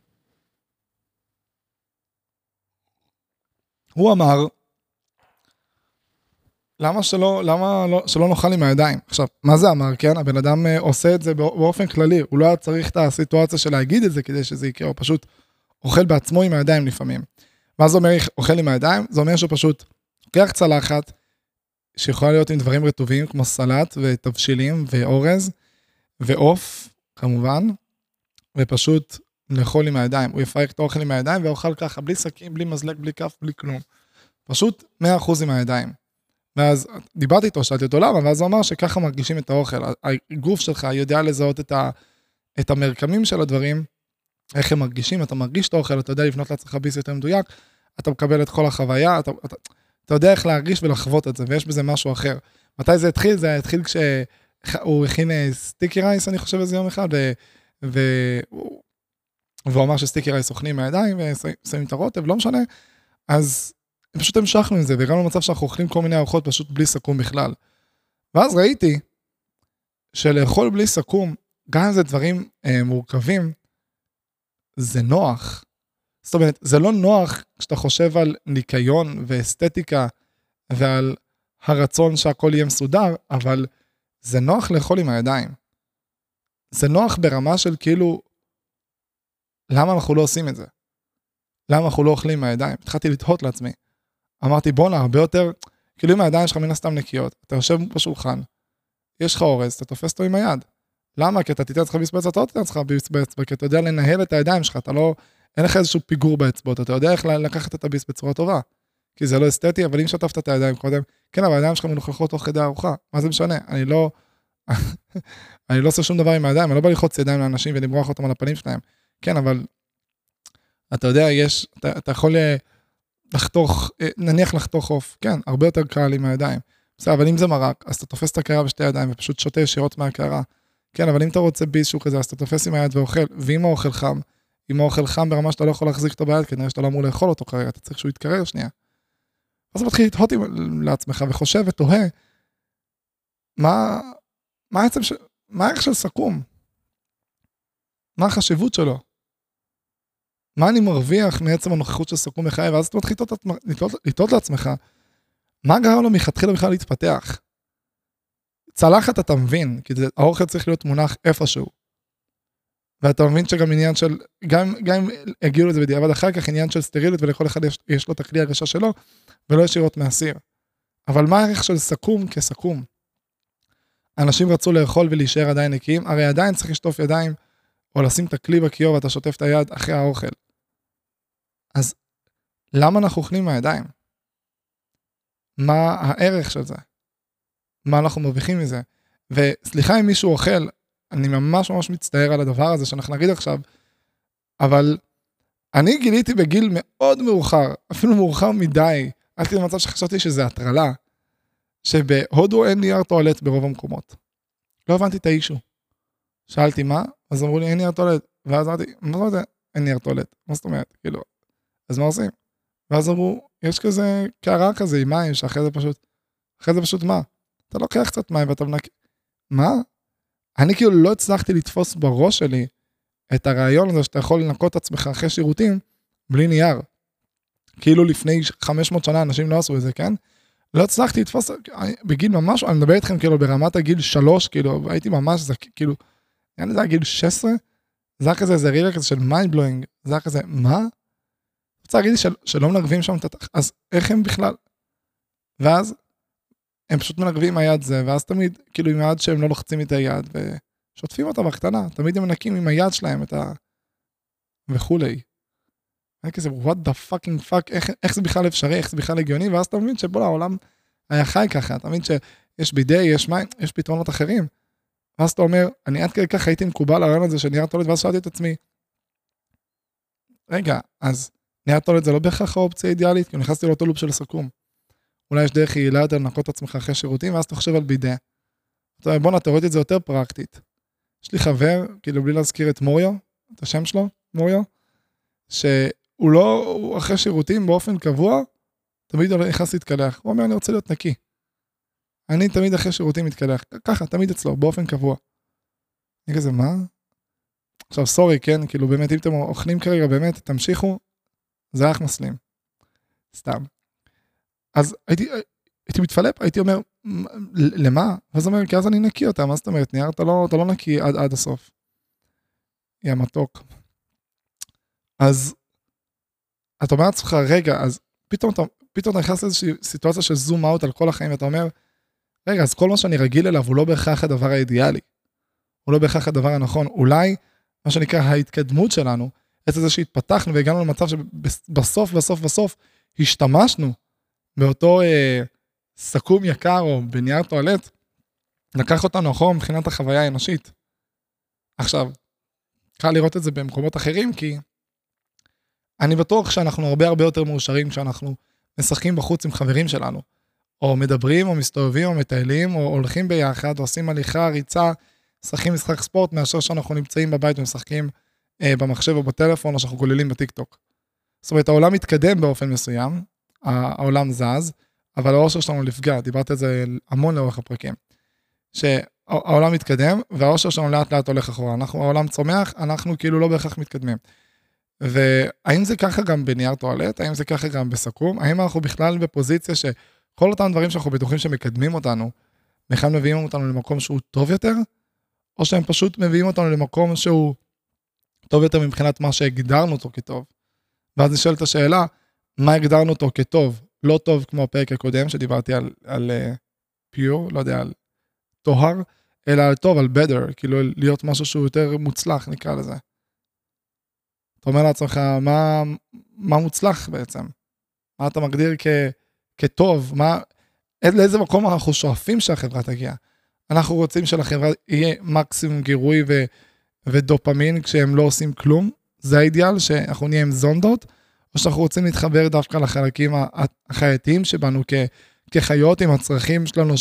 הוא אמר, למה שלא, למה לא, שלא נאכל עם הידיים? עכשיו, מה זה אמר, כן? הבן אדם עושה את זה באופן כללי, הוא לא היה צריך את הסיטואציה של להגיד את זה כדי שזה יקרה, הוא פשוט אוכל בעצמו עם הידיים לפעמים. מה זה אומר אוכל עם הידיים? זה אומר שהוא פשוט לוקח צלחת, שיכולה להיות עם דברים רטובים, כמו סלט ותבשילים ואורז, ועוף, כמובן, ופשוט לאכול עם הידיים. הוא יפרק את האוכל עם הידיים, ואוכל ככה, בלי סכין, בלי מזלג, בלי כף, בלי כלום. פשוט מאה אחוז עם הידיים. ואז דיברתי איתו, שאלתי אותו למה, ואז הוא אמר שככה מרגישים את האוכל. הגוף שלך יודע לזהות את, ה, את המרקמים של הדברים, איך הם מרגישים, אתה מרגיש את האוכל, אתה יודע לבנות לעצמך ביס יותר מדויק, אתה מקבל את כל החוויה, אתה, אתה, אתה יודע איך להרגיש ולחוות את זה, ויש בזה משהו אחר. מתי זה התחיל? זה התחיל כשהוא הכין סטיקי רייס, אני חושב איזה יום אחד, ו, ו, והוא אמר שסטיקי רייס אוכלים מהידיים, ושמים את הרוטב, לא משנה, אז פשוט המשכנו עם זה, והגענו למצב שאנחנו אוכלים כל מיני ארוחות פשוט בלי סכו"ם בכלל. ואז ראיתי שלאכול בלי סכו"ם, גם אם זה דברים אה, מורכבים, זה נוח. זאת אומרת, זה לא נוח כשאתה חושב על ניקיון ואסתטיקה, ועל הרצון שהכל יהיה מסודר, אבל זה נוח לאכול עם הידיים. זה נוח ברמה של כאילו, למה אנחנו לא עושים את זה? למה אנחנו לא אוכלים עם הידיים? התחלתי לתהות לעצמי. אמרתי, בוא נה, הרבה יותר, כאילו עם הידיים שלך מן הסתם נקיות, אתה יושב בשולחן, יש לך אורז, אתה תופס אותו עם היד. למה? כי אתה תיתן לך ביס באצבע, אתה לא תיתן לך ביס באצבע, כי אתה יודע לנהל את הידיים שלך, אתה לא, אין לך איזשהו פיגור באצבעות, אתה יודע איך לקחת את הביס בצורה טובה, כי זה לא אסתטי, אבל אם שטפת את הידיים קודם, כן, אבל הידיים שלך מנוחחות תוך כדי הארוחה, מה זה משנה? אני לא, אני לא עושה שום דבר עם הידיים, אני לא בא ללחוץ ידיים לאנשים ולמרוח אותם על הפנים שלהם, כן, אבל אתה יודע, יש, אתה, אתה יכול לחתוך, נניח לחתוך עוף, כן, הרבה יותר קל עם הידיים, בסדר, אבל אם זה מרק, אז אתה תופס את הקערה בשתי ידיים ופשוט שותה ישירות מהקערה, כן, אבל אם אתה רוצה ביס שהוא כזה, אז אתה תופס עם היד ואוכל, ואם האוכל חם, אם האוכל חם ברמה שאתה לא יכול להחזיק אותו ביד, כנראה שאתה לא אמור לאכול אותו כרגע, אתה צריך שהוא יתקרר שנייה. אז אתה מתחיל לתהות לעצמך וחושב ותוהה, מה, מה העצם ש... מה הערך של סכו"ם? מה החשיבות שלו? מה אני מרוויח מעצם הנוכחות של סכו"ם בחיי? ואז אתה מתחיל לתהות לעצמך, מה גרם לו מלכתחילה בכלל להתפתח? צלחת אתה מבין, כי האוכל צריך להיות מונח איפשהו. ואתה מבין שגם עניין של, גם, גם אם הגיעו לזה בדיעבד אחר כך, עניין של סטריליות, ולכל אחד יש, יש לו את הכלי הגשה שלו, ולא ישירות מהסיר. אבל מה הערך של סכו"ם כסכו"ם? אנשים רצו לאכול ולהישאר עדיין נקיים, הרי עדיין צריך לשטוף ידיים, או לשים את הכלי בכיור, ואתה שוטף את היד אחרי האוכל. אז למה אנחנו אוכלים מהידיים? מה הערך של זה? מה אנחנו מרוויחים מזה? וסליחה אם מישהו אוכל, אני ממש ממש מצטער על הדבר הזה שאנחנו נגיד עכשיו, אבל אני גיליתי בגיל מאוד מאוחר, אפילו מאוחר מדי, עד כדי מצב שחשבתי שזה הטרלה, שבהודו אין נייר טואלט ברוב המקומות. לא הבנתי את האישו. שאלתי מה? אז אמרו לי אין נייר טואלט, ואז אמרתי, מה זאת אומרת אין נייר טואלט? מה זאת אומרת? כאילו, אז מה עושים? ואז אמרו, יש כזה קערה כזה עם מים, שאחרי זה פשוט, אחרי זה פשוט מה? אתה לוקח קצת מים ואתה מנק... מה? אני כאילו לא הצלחתי לתפוס בראש שלי את הרעיון הזה שאתה יכול לנקות את עצמך אחרי שירותים בלי נייר. כאילו לפני חמש מאות שנה אנשים לא עשו את זה, כן? לא הצלחתי לתפוס, בגיל ממש, אני מדבר איתכם כאילו ברמת הגיל שלוש, כאילו הייתי ממש, זה כאילו, אני יודע, גיל שש עשרה, זה היה כזה, זה רירה כזה של mind blowing, זה היה כזה, מה? רוצה להגיד לי של, שלא מנגבים שם, אז איך הם בכלל? ואז, הם פשוט מנגבים היד זה, ואז תמיד, כאילו עם היד שהם לא לוחצים את היד, ושוטפים אותה בקטנה, תמיד הם מנקים עם היד שלהם את ה... וכולי. היה כזה, what the fucking fuck, איך, איך זה בכלל אפשרי, איך זה בכלל הגיוני, ואז אתה מבין שבוא לעולם היה חי ככה, אתה מבין שיש בידי, יש מים, יש פתרונות אחרים, ואז אתה אומר, אני עד כדי כך הייתי מקובל הרעיון הזה של נייר טואלט, ואז שאלתי את עצמי, רגע, אז נייר טואלט זה לא בהכרח האופציה אידיאלית, כי נכנסתי לאותו לופ של סכו"ם. אולי יש דרך יעילה יותר לנקות את עצמך אחרי שירותים, ואז אתה חושב על בידי. בוא נתאורית את זה יותר פרקטית. יש לי חבר, כאילו בלי להזכיר את מוריו, את השם שלו, מוריו, שהוא לא, הוא אחרי שירותים באופן קבוע, תמיד הוא נכנס להתקלח. הוא אומר, אני רוצה להיות נקי. אני תמיד אחרי שירותים מתקלח. ככה, תמיד אצלו, באופן קבוע. אני כזה, מה? עכשיו, סורי, כן, כאילו באמת, אם אתם אוכלים כרגע, באמת, תמשיכו, זה אך מסלים. סתם. אז הייתי, הייתי מתפלפ, הייתי אומר, למה? ואז אומר, כי אז אני נקי אותה, מה זאת אומרת? נייר, אתה לא, אתה לא נקי עד, עד הסוף. יא מתוק. אז, אתה אומר לעצמך, רגע, אז פתאום אתה, פתאום אתה נכנס לאיזושהי סיטואציה של זום אאוט על כל החיים, ואתה אומר, רגע, אז כל מה שאני רגיל אליו, הוא לא בהכרח הדבר האידיאלי. הוא לא בהכרח הדבר הנכון. אולי, מה שנקרא, ההתקדמות שלנו, את זה שהתפתחנו והגענו למצב שבסוף, בסוף, בסוף, השתמשנו באותו אה, סכום יקר או בנייר טואלט, לקח אותנו אחורה מבחינת החוויה האנושית. עכשיו, קל לראות את זה במקומות אחרים, כי אני בטוח שאנחנו הרבה הרבה יותר מאושרים כשאנחנו משחקים בחוץ עם חברים שלנו, או מדברים, או מסתובבים, או מטיילים, או הולכים ביחד, או עושים הליכה, ריצה, משחקים משחק ספורט, מאשר שאנחנו נמצאים בבית ומשחקים אה, במחשב או בטלפון, או שאנחנו גוללים בטיק-טוק. זאת אומרת, העולם מתקדם באופן מסוים, העולם זז, אבל האושר שלנו נפגע, דיברתי על זה המון לאורך הפרקים, שהעולם מתקדם, והאושר שלנו לאט לאט הולך אחורה, אנחנו, העולם צומח, אנחנו כאילו לא בהכרח מתקדמים. והאם זה ככה גם בנייר טואלט, האם זה ככה גם בסכו"ם, האם אנחנו בכלל בפוזיציה שכל אותם דברים שאנחנו בטוחים שמקדמים אותנו, בכלל מביאים אותנו למקום שהוא טוב יותר, או שהם פשוט מביאים אותנו למקום שהוא טוב יותר מבחינת מה שהגדרנו אותו כטוב. ואז נשאלת את השאלה, מה הגדרנו אותו כטוב? לא טוב כמו הפרק הקודם, שדיברתי על, על uh, pure, לא יודע, על טוהר, אלא על טוב, על better, כאילו להיות משהו שהוא יותר מוצלח, נקרא לזה. אתה אומר לעצמך, מה, מה מוצלח בעצם? מה אתה מגדיר כ, כטוב? מה, לאיזה מקום אנחנו שואפים שהחברה תגיע? אנחנו רוצים שלחברה יהיה מקסימום גירוי ו, ודופמין כשהם לא עושים כלום? זה האידיאל, שאנחנו נהיה עם זונדות, או שאנחנו רוצים להתחבר דווקא לחלקים החייתיים שבנו כ, כחיות עם הצרכים שלנו,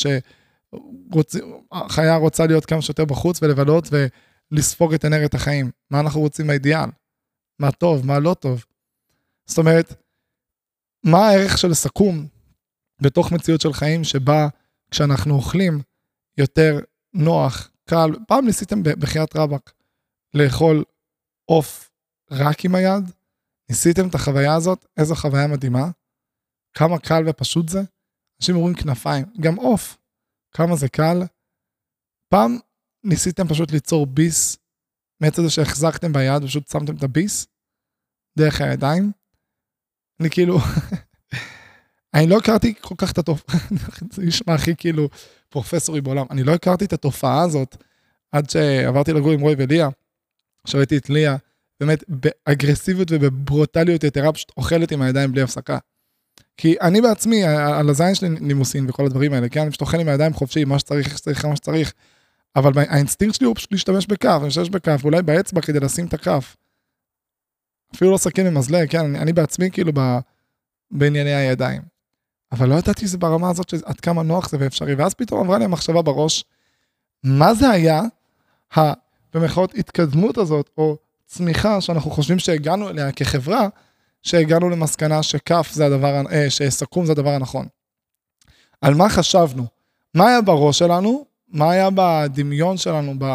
שהחיה רוצה להיות כמה שיותר בחוץ ולבלות ולספוג את אנרגיית החיים. מה אנחנו רוצים באידיאל? מה טוב, מה לא טוב? זאת אומרת, מה הערך של סכו"ם בתוך מציאות של חיים שבה כשאנחנו אוכלים יותר נוח, קל, פעם ניסיתם בחיית רבק לאכול עוף רק עם היד? ניסיתם את החוויה הזאת? איזו חוויה מדהימה? כמה קל ופשוט זה? אנשים אומרים כנפיים, גם עוף, כמה זה קל? פעם ניסיתם פשוט ליצור ביס, מעצם זה שהחזקתם ביד, פשוט שמתם את הביס, דרך הידיים? אני כאילו, אני לא הכרתי כל כך את התופעה, זה נשמע הכי כאילו פרופסורי בעולם, אני לא הכרתי את התופעה הזאת, עד שעברתי לגור עם רוי וליה, שראיתי את ליה, באמת באגרסיביות ובברוטליות יתרה, פשוט אוכלת עם הידיים בלי הפסקה. כי אני בעצמי, על הזין שלי נימוסין וכל הדברים האלה, כן? אני פשוט אוכל עם הידיים חופשי, מה שצריך, איך שצריך, מה שצריך, אבל האינסטינקט שלי הוא פשוט להשתמש בכף, אני משתמש בכף, ואולי באצבע כדי לשים את הכף. אפילו לא סכין ממזלג, כן? אני, אני בעצמי כאילו ב, בענייני הידיים. אבל לא ידעתי שזה ברמה הזאת, עד כמה נוח זה ואפשרי, ואז פתאום עברה לי המחשבה בראש, מה זה היה, ה, במחאות התקדמות הזאת, או צמיחה שאנחנו חושבים שהגענו אליה כחברה, שהגענו למסקנה שכף זה הדבר, אה, שסכו"ם זה הדבר הנכון. על מה חשבנו? מה היה בראש שלנו? מה היה בדמיון שלנו, ב...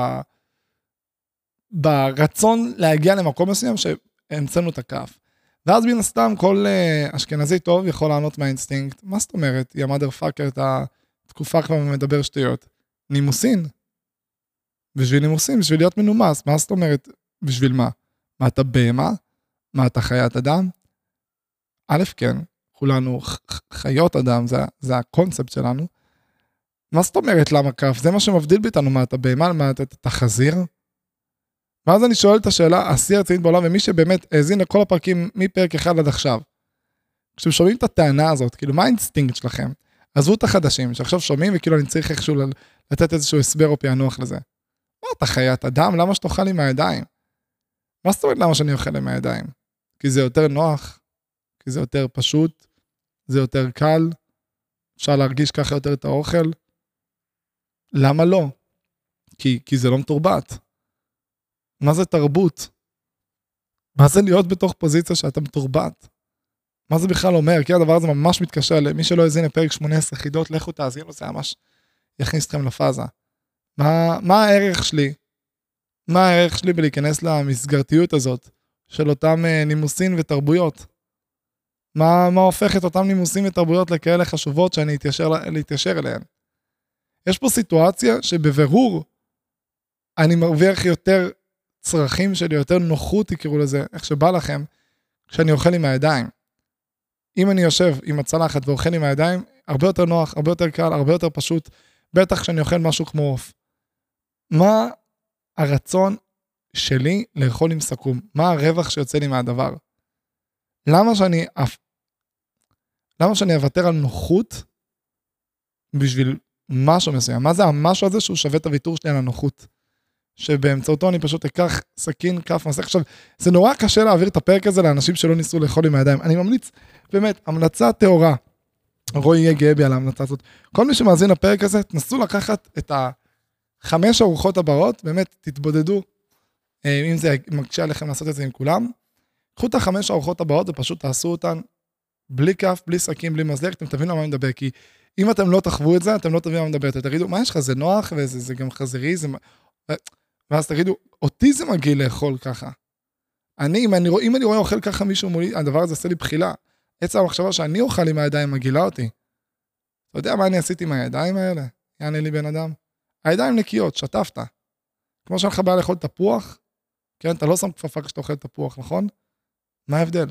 ברצון להגיע למקום מסוים שהמצאנו את הכף. ואז מן הסתם כל uh, אשכנזי טוב יכול לענות מהאינסטינקט. מה זאת אומרת? יא מאדר פאקר, את התקופה כבר מדבר שטויות. נימוסין. בשביל נימוסין, בשביל להיות מנומס. מה זאת אומרת? בשביל מה? מה אתה בהמה? מה אתה חיית אדם? א', כן, כולנו חיות אדם, זה, זה הקונספט שלנו. מה זאת אומרת למה כף? זה מה שמבדיל ביתנו, מה אתה בהמה, מה אתה, אתה חזיר? ואז אני שואל את השאלה, השיא הרצינית בעולם, ומי שבאמת האזין לכל הפרקים מפרק אחד עד עכשיו, כשאתם שומעים את הטענה הזאת, כאילו מה האינסטינקט שלכם? עזבו את החדשים, שעכשיו שומעים וכאילו אני צריך איכשהו לתת איזשהו הסבר או פענוח לזה. מה אתה חיית אדם? למה שתאכל עם הידיים? מה זאת אומרת למה שאני אוכל עם הידיים? כי זה יותר נוח, כי זה יותר פשוט, זה יותר קל, אפשר להרגיש ככה יותר את האוכל. למה לא? כי, כי זה לא מתורבת. מה זה תרבות? מה זה להיות בתוך פוזיציה שאתה מתורבת? מה זה בכלל אומר? כי הדבר הזה ממש מתקשר למי שלא יזין לפרק שמונה עשרה חידות, לכו תאזינו, זה ממש יכניס אתכם לפאזה. מה, מה הערך שלי? מה הערך שלי בלהיכנס למסגרתיות הזאת של אותם נימוסין ותרבויות? מה, מה הופך את אותם נימוסים ותרבויות לכאלה חשובות שאני אתיישר, להתיישר אליהן? יש פה סיטואציה שבבירור אני מרוויח יותר צרכים שלי, יותר נוחות, תקראו לזה, איך שבא לכם, כשאני אוכל עם הידיים. אם אני יושב עם הצלחת ואוכל עם הידיים, הרבה יותר נוח, הרבה יותר קל, הרבה יותר פשוט, בטח כשאני אוכל משהו כמו עוף. מה הרצון שלי לאכול עם סכו"ם? מה הרווח שיוצא לי מהדבר? למה שאני, למה שאני אוותר על נוחות בשביל משהו מסוים? מה זה המשהו הזה שהוא שווה את הוויתור שלי על הנוחות? שבאמצעותו אני פשוט אקח סכין, כף, מסך. עכשיו, זה נורא קשה להעביר את הפרק הזה לאנשים שלא ניסו לאכול עם הידיים. אני ממליץ, באמת, המלצה תאורה. רואי יהיה גאה בי על ההמלצה הזאת. כל מי שמאזין לפרק הזה, תנסו לקחת את החמש ארוחות הבאות, באמת, תתבודדו, אם זה מקשה עליכם לעשות את זה עם כולם. קחו את החמש ארוחות הבאות ופשוט תעשו אותן בלי כף, בלי סכין, בלי מזלג, אתם תבינו על מה אני מדבר, כי אם אתם לא תחוו את זה, אתם לא תבינו על מה מדבר. אתם תגידו, מה יש לך? זה נוח, וזה זה גם חזירי, זה... ואז תגידו, אותי זה מגיע לאכול ככה. אני, אם אני, אם אני רואה אוכל ככה מישהו מולי, הדבר הזה עושה לי בחילה. עצם המחשבה שאני אוכל עם הידיים מגילה אותי. אתה יודע מה אני עשיתי עם הידיים האלה? יענה לי בן אדם. הידיים נקיות, שטפת. כמו שאני חבר לאכול תפוח, כן, אתה לא שם כפפה כשאתה אוכל תפוח, נכון? מה ההבדל?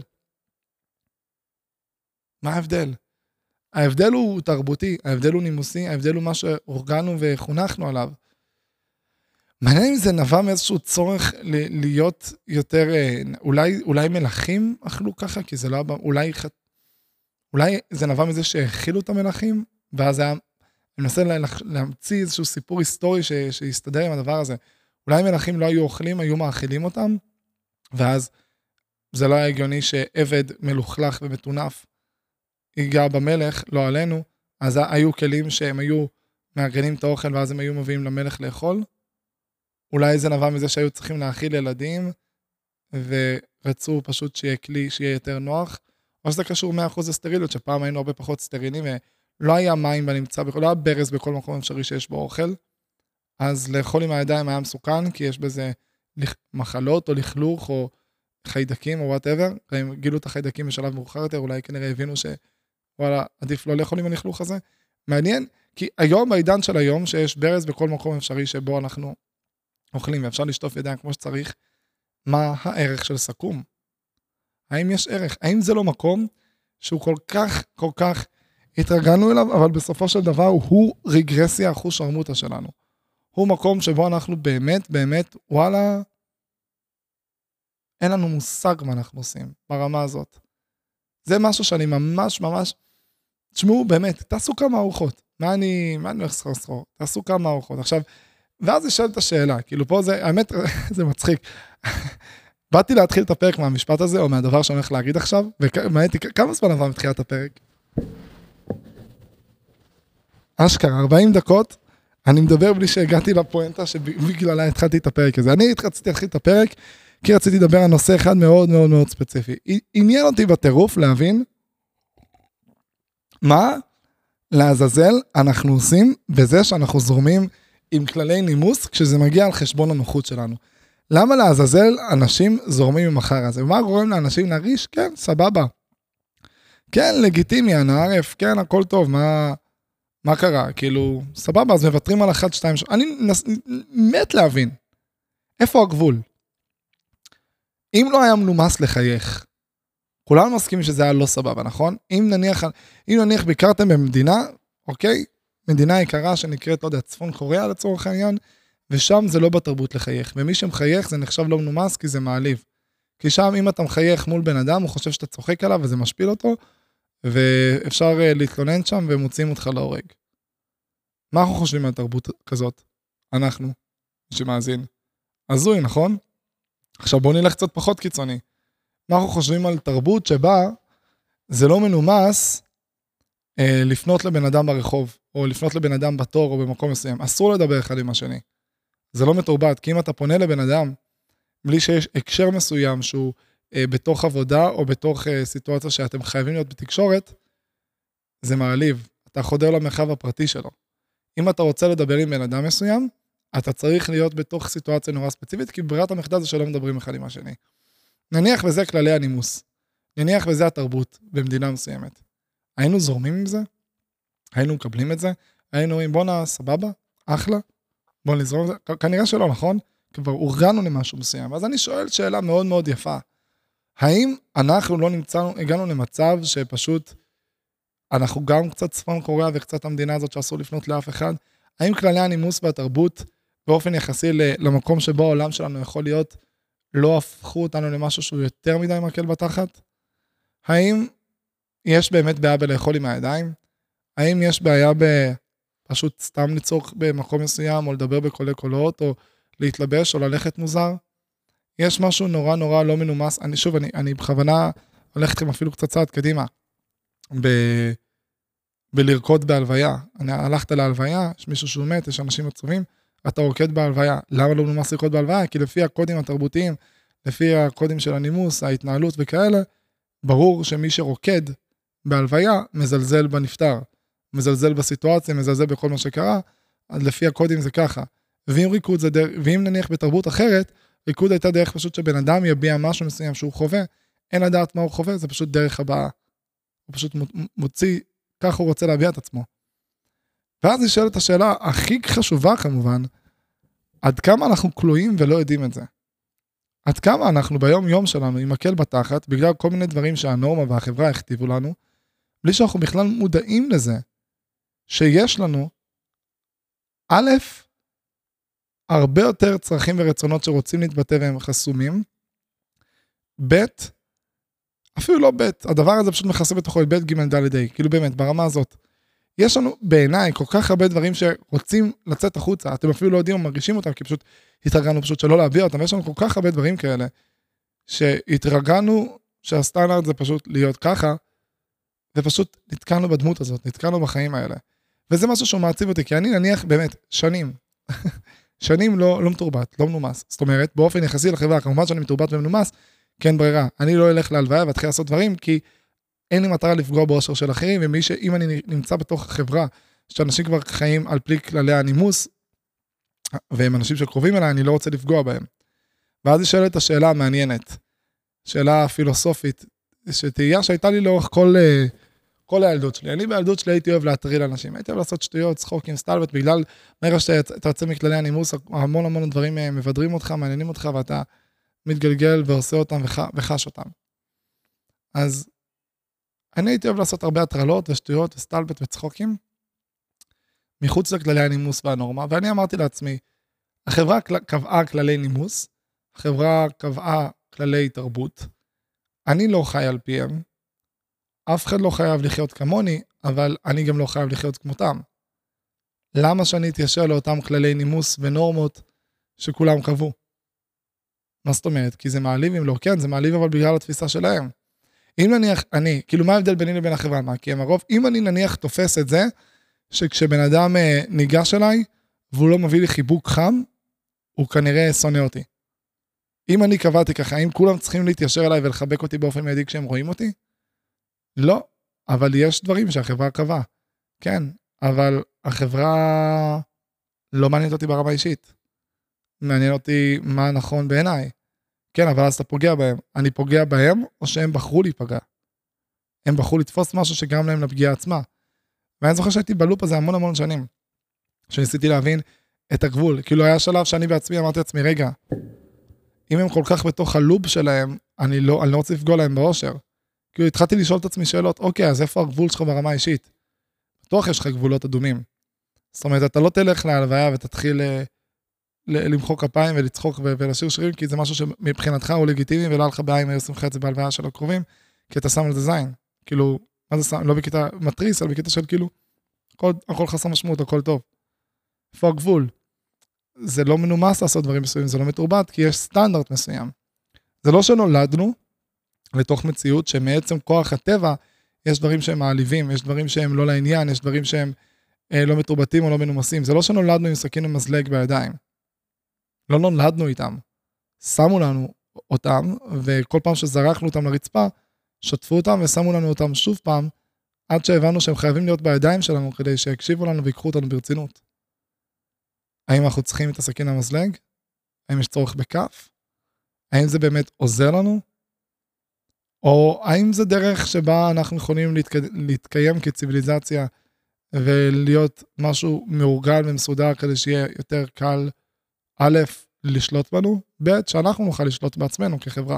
מה ההבדל? ההבדל הוא תרבותי, ההבדל הוא נימוסי, ההבדל הוא מה שהורגלנו וחונכנו עליו. מעניין אם זה נבע מאיזשהו צורך להיות יותר, אולי, אולי מלכים אכלו ככה, כי זה לא, אולי, אולי זה נבע מזה שהאכילו את המלכים, ואז היה, אני מנסה להמציא איזשהו סיפור היסטורי ש, שיסתדר עם הדבר הזה. אולי מלכים לא היו אוכלים, היו מאכילים אותם, ואז זה לא היה הגיוני שעבד מלוכלך ומטונף ייגע במלך, לא עלינו, אז היו כלים שהם היו מארגנים את האוכל, ואז הם היו מביאים למלך לאכול. אולי זה נבע מזה שהיו צריכים להאכיל ילדים, ורצו פשוט שיהיה כלי, שיהיה יותר נוח, או שזה קשור מאה אחוז לסטריליות, שפעם היינו הרבה פחות סטרילים, ולא היה מים בנמצא, לא היה ברז בכל מקום אפשרי שיש בו אוכל, אז לאכול עם הידיים היה מסוכן, כי יש בזה מחלות, או לכלוך, או חיידקים, או whatever, והם גילו את החיידקים בשלב מאוחר יותר, אולי כנראה הבינו שוואלה, עדיף לא לאכול עם הלכלוך הזה. מעניין, כי היום, בעידן של היום, שיש ברז בכל מקום אפשרי שבו אנחנו אוכלים, ואפשר לשטוף ידיים כמו שצריך, מה הערך של סכו"ם? האם יש ערך? האם זה לא מקום שהוא כל כך, כל כך התרגלנו אליו, אבל בסופו של דבר הוא רגרסיה אחוז שרמוטה שלנו. הוא מקום שבו אנחנו באמת, באמת, וואלה, אין לנו מושג מה אנחנו עושים ברמה הזאת. זה משהו שאני ממש, ממש, תשמעו, באמת, תעשו כמה ארוחות. מה אני, מה אני הולך לסחור סחור? תעשו כמה ארוחות. עכשיו, ואז ישאל את השאלה, כאילו פה זה, האמת, זה מצחיק. באתי להתחיל את הפרק מהמשפט הזה, או מהדבר שאני הולך להגיד עכשיו, ומעייתי, כמה זמן עבר מתחילת הפרק? אשכרה, ארבעים דקות, אני מדבר בלי שהגעתי לפואנטה, שבגללה התחלתי את הפרק הזה. אני רציתי להתחיל את הפרק, כי רציתי לדבר על נושא אחד מאוד מאוד מאוד ספציפי. עניין אותי בטירוף להבין, מה לעזאזל אנחנו עושים, בזה שאנחנו זורמים עם כללי נימוס, כשזה מגיע על חשבון הנוחות שלנו. למה לעזאזל אנשים זורמים עם החר הזה? ומה גורם לאנשים להרגיש? כן, סבבה. כן, לגיטימי, הנערף, כן, הכל טוב, מה, מה קרה? כאילו, סבבה, אז מוותרים על אחת, שתיים, ש... אני נס... מת להבין. איפה הגבול? אם לא היה מנומס לחייך, כולנו מסכימים שזה היה לא סבבה, נכון? אם נניח, אם נניח ביקרתם במדינה, אוקיי? מדינה יקרה שנקראת, לא יודע, צפון קוריאה לצורך העניין, ושם זה לא בתרבות לחייך. ומי שמחייך זה נחשב לא מנומס כי זה מעליב. כי שם אם אתה מחייך מול בן אדם, הוא חושב שאתה צוחק עליו וזה משפיל אותו, ואפשר להתלונן שם ומוציאים אותך להורג. מה אנחנו חושבים על תרבות כזאת? אנחנו, שמאזין. הזוי, נכון? עכשיו בואו נלך קצת פחות קיצוני. מה אנחנו חושבים על תרבות שבה זה לא מנומס אה, לפנות לבן אדם ברחוב, או לפנות לבן אדם בתור או במקום מסוים. אסור לדבר אחד עם השני. זה לא מתורבת, כי אם אתה פונה לבן אדם, בלי שיש הקשר מסוים שהוא אה, בתוך עבודה, או בתוך אה, סיטואציה שאתם חייבים להיות בתקשורת, זה מעליב. אתה חודר למרחב הפרטי שלו. אם אתה רוצה לדבר עם בן אדם מסוים, אתה צריך להיות בתוך סיטואציה נורא ספציפית, כי ברירת המחדל זה שלא מדברים אחד עם השני. נניח וזה כללי הנימוס. נניח וזה התרבות במדינה מסוימת. היינו זורמים עם זה? היינו מקבלים את זה? היינו אומרים, בוא נע, סבבה? אחלה? בוא נזרום עם זה? כנראה שלא, נכון? כבר הורגנו למשהו מסוים. אז אני שואל שאלה מאוד מאוד יפה. האם אנחנו לא נמצאנו, הגענו למצב שפשוט אנחנו גם קצת צפון קוריאה וקצת המדינה הזאת שאסור לפנות לאף אחד? האם כללי הנימוס והתרבות באופן יחסי למקום שבו העולם שלנו יכול להיות, לא הפכו אותנו למשהו שהוא יותר מדי מקל בתחת? האם יש באמת בעיה בלאכול עם הידיים? האם יש בעיה בפשוט סתם לצורך במקום מסוים, או לדבר בקולי קולות, או להתלבש, או ללכת מוזר? יש משהו נורא נורא לא מנומס. אני שוב, אני, אני בכוונה הולך אתכם אפילו קצת צעד קדימה, ב... בלרקוד בהלוויה. אני הלכת להלוויה, יש מישהו שהוא מת, יש אנשים עצובים, אתה רוקד בהלוויה. למה לא מנומס לרקוד בהלוויה? כי לפי הקודים התרבותיים, לפי הקודים של הנימוס, ההתנהלות וכאלה, ברור שמי שרוקד בהלוויה מזלזל בנפטר, מזלזל בסיטואציה, מזלזל בכל מה שקרה, אז לפי הקודים זה ככה. ואם ריקוד זה דרך, ואם נניח בתרבות אחרת, ריקוד הייתה דרך פשוט שבן אדם יביע משהו מסוים שהוא חווה, אין לדעת מה הוא חווה, זה פשוט דרך הבאה. הוא פשוט מוציא, כך הוא רוצה להביע את עצמו. ואז נשאלת את השאלה הכי חשובה כמובן, עד כמה אנחנו כלואים ולא יודעים את זה? עד כמה אנחנו ביום יום שלנו עם מקל בתחת, בגלל כל מיני דברים שהנורמה והחברה הכתיבו לנו, בלי שאנחנו בכלל מודעים לזה, שיש לנו, א', הרבה יותר צרכים ורצונות שרוצים להתבטא והם חסומים, ב', אפילו לא ב', הדבר הזה פשוט מכסה בתוכו את ב' ג' ד' ה', כאילו באמת, ברמה הזאת. יש לנו בעיניי כל כך הרבה דברים שרוצים לצאת החוצה, אתם אפילו לא יודעים או מרגישים אותם, כי פשוט התרגלנו פשוט שלא להביע אותם, יש לנו כל כך הרבה דברים כאלה, שהתרגלנו שהסטנדרט זה פשוט להיות ככה, ופשוט נתקענו בדמות הזאת, נתקענו בחיים האלה. וזה משהו שהוא מעציב אותי, כי אני נניח באמת שנים, שנים לא, לא מתורבת, לא מנומס. זאת אומרת, באופן יחסי לחברה, כמובן שאני מתורבת ומנומס, כן ברירה. אני לא אלך להלוויה ואתחיל לעשות דברים, כי אין לי מטרה לפגוע באושר של אחרים, ומי שאם אני נמצא בתוך החברה, שאנשים כבר חיים על פי כללי הנימוס, והם אנשים שקרובים אליי, אני לא רוצה לפגוע בהם. ואז היא שואלת את השאלה המעניינת, שאלה פילוסופית, שתהייה שהייתה לי לאורך כל, כל הילדות שלי. אני בילדות שלי הייתי אוהב להטריל אנשים, הייתי אוהב לעשות שטויות, צחוקים, סטלבט, בגלל מהר שאתה יוצא מכללי הנימוס, המון המון דברים מבדרים אותך, מעניינים אותך, ואתה מתגלגל ועושה אותם וחש אותם. אז אני הייתי אוהב לעשות הרבה הטרלות ושטויות וסטלבט וצחוקים, מחוץ לכללי הנימוס והנורמה, ואני אמרתי לעצמי, החברה קבעה כללי נימוס, החברה קבעה כללי תרבות, אני לא חי על פיהם, אף אחד לא חייב לחיות כמוני, אבל אני גם לא חייב לחיות כמותם. למה שאני אתיישר לאותם כללי נימוס ונורמות שכולם קבעו? מה זאת אומרת? כי זה מעליב אם לא, כן, זה מעליב אבל בגלל התפיסה שלהם. אם נניח, אני, כאילו מה ההבדל ביני לבין החברה? מה? כי הם הרוב, אם אני נניח תופס את זה, שכשבן אדם ניגש אליי, והוא לא מביא לי חיבוק חם, הוא כנראה שונא אותי. אם אני קבעתי ככה, האם כולם צריכים להתיישר אליי ולחבק אותי באופן מיידי כשהם רואים אותי? לא, אבל יש דברים שהחברה קבעה. כן, אבל החברה לא מעניינת אותי ברמה אישית. מעניין אותי מה נכון בעיניי. כן, אבל אז אתה פוגע בהם. אני פוגע בהם, או שהם בחרו להיפגע. הם בחרו לתפוס משהו שגרם להם לפגיעה עצמה. ואני זוכר שהייתי בלופ הזה המון המון שנים, שניסיתי להבין את הגבול. כאילו היה שלב שאני בעצמי אמרתי לעצמי, רגע, אם הם כל כך בתוך הלופ שלהם, אני לא, אני לא רוצה לפגוע להם באושר. כאילו התחלתי לשאול את עצמי שאלות, אוקיי, אז איפה הגבול שלך ברמה האישית? בטוח יש לך גבולות אדומים. זאת אומרת, אתה לא תלך להלוויה ותתחיל למחוא כפיים ולצחוק ולשיר שירים, כי זה משהו שמבחינתך הוא לגיטימי, ולא לך בעיה אם ישים לך את זה בהלוויה של הקרובים, כי אתה שם על זה זין. כאילו, מה זה שם? לא בקטע מטריס, אלא בקטע של כאילו, הכל, הכל חסר משמעות, הכל טוב. איפה הגבול? זה לא מנומס לעשות דברים מסוימים, זה לא מתורבת, כי יש סטנדרט מסוים. זה לא שנולדנו לתוך מציאות שמעצם כוח הטבע, יש דברים שהם מעליבים, יש דברים שהם לא לעניין, יש דברים שהם אה, לא מתורבתים או לא מנומסים. זה לא שנולדנו עם סכין ומזלג בידיים. לא נולדנו איתם. שמו לנו אותם, וכל פעם שזרקנו אותם לרצפה, שטפו אותם ושמו לנו אותם שוב פעם, עד שהבנו שהם חייבים להיות בידיים שלנו, כדי שיקשיבו לנו ויקחו אותנו ברצינות. האם אנחנו צריכים את הסכין המזלג? האם יש צורך בכף? האם זה באמת עוזר לנו? או האם זה דרך שבה אנחנו יכולים להתק... להתקיים כציביליזציה, ולהיות משהו מאורגן ומסודר, כדי שיהיה יותר קל, א', לשלוט בנו, ב', שאנחנו נוכל לשלוט בעצמנו כחברה.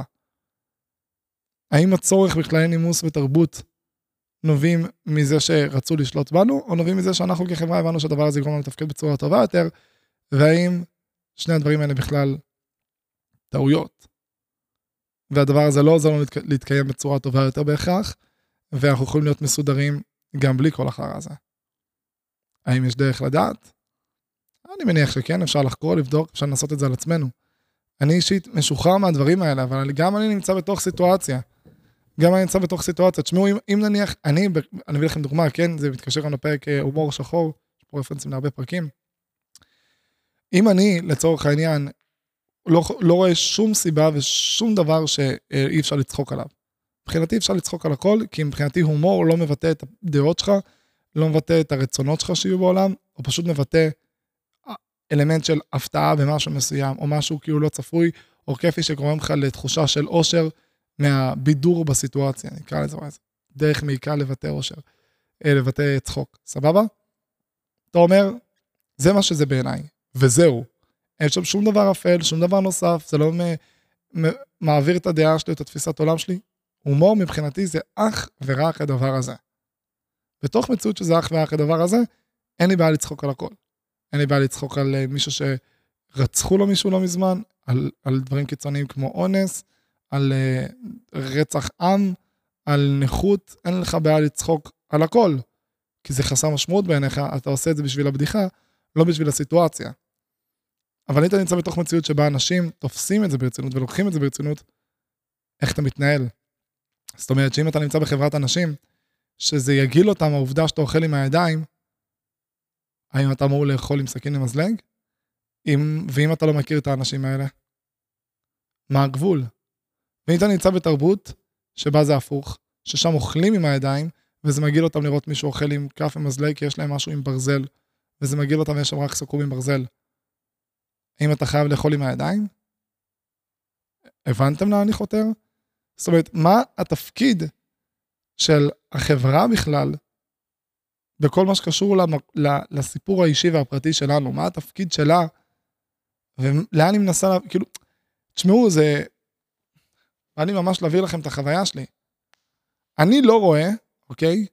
האם הצורך בכללי נימוס ותרבות נובעים מזה שרצו לשלוט בנו, או נובעים מזה שאנחנו כחברה הבנו שהדבר הזה יגרום לנו לתפקד בצורה טובה יותר, והאם שני הדברים האלה בכלל טעויות. והדבר הזה לא עוזר לנו להתקיים בצורה טובה יותר בהכרח, ואנחנו יכולים להיות מסודרים גם בלי כל החרא הזה. האם יש דרך לדעת? אני מניח שכן, אפשר לחקור, לבדוק, אפשר לנסות את זה על עצמנו. אני אישית משוחרר מהדברים האלה, אבל גם אני נמצא בתוך סיטואציה. גם אני נמצא בתוך סיטואציה. תשמעו, אם, אם נניח, אני, אני אביא לכם דוגמה, כן, זה מתקשר גם לפרק הומור שחור, יש פה רפרנסים להרבה פרקים. אם אני, לצורך העניין, לא, לא רואה שום סיבה ושום דבר שאי אפשר לצחוק עליו. מבחינתי אפשר לצחוק על הכל, כי מבחינתי הומור לא מבטא את הדעות שלך, לא מבטא את הרצונות שלך שיהיו בעולם, או פשוט מבטא אלמנט של הפתעה במשהו מסוים, או משהו כאילו לא צפוי, או כיפי שגורם לך לתחושה של אושר מהבידור בסיטואציה, נקרא לזה מה זה. דרך מעיקה לבטא אושר, לבטא צחוק, סבבה? אתה אומר, זה מה שזה בעיניי, וזהו. אין שם שום דבר אפל, שום דבר נוסף, זה לא מעביר את הדעה שלי, את התפיסת עולם שלי. הומור מבחינתי זה אך ורק הדבר הזה. בתוך מציאות שזה אך ורק הדבר הזה, אין לי בעיה לצחוק על הכל. אין לי בעיה לצחוק על מישהו שרצחו לו מישהו לא מזמן, על, על דברים קיצוניים כמו אונס, על uh, רצח עם, על נכות, אין לך בעיה לצחוק על הכל, כי זה חסר משמעות בעיניך, אתה עושה את זה בשביל הבדיחה, לא בשביל הסיטואציה. אבל אם אתה נמצא בתוך מציאות שבה אנשים תופסים את זה ברצינות ולוקחים את זה ברצינות, איך אתה מתנהל? זאת אומרת שאם אתה נמצא בחברת אנשים, שזה יגיל אותם העובדה שאתה אוכל עם הידיים, האם אתה אמור לאכול עם סכין ומזלג? אם, ואם אתה לא מכיר את האנשים האלה, מה הגבול? ואם אתה נמצא בתרבות שבה זה הפוך, ששם אוכלים עם הידיים, וזה מגיל אותם לראות מישהו אוכל עם כף ומזלג, כי יש להם משהו עם ברזל, וזה מגיל אותם ויש שם רק סכו"ם עם ברזל. האם אתה חייב לאכול עם הידיים? הבנתם לאן אני חותר? זאת אומרת, מה התפקיד של החברה בכלל, בכל מה שקשור לסיפור האישי והפרטי שלנו, מה התפקיד שלה, ולאן היא מנסה, כאילו, תשמעו, זה, אני ממש להעביר לכם את החוויה שלי. אני לא רואה, אוקיי?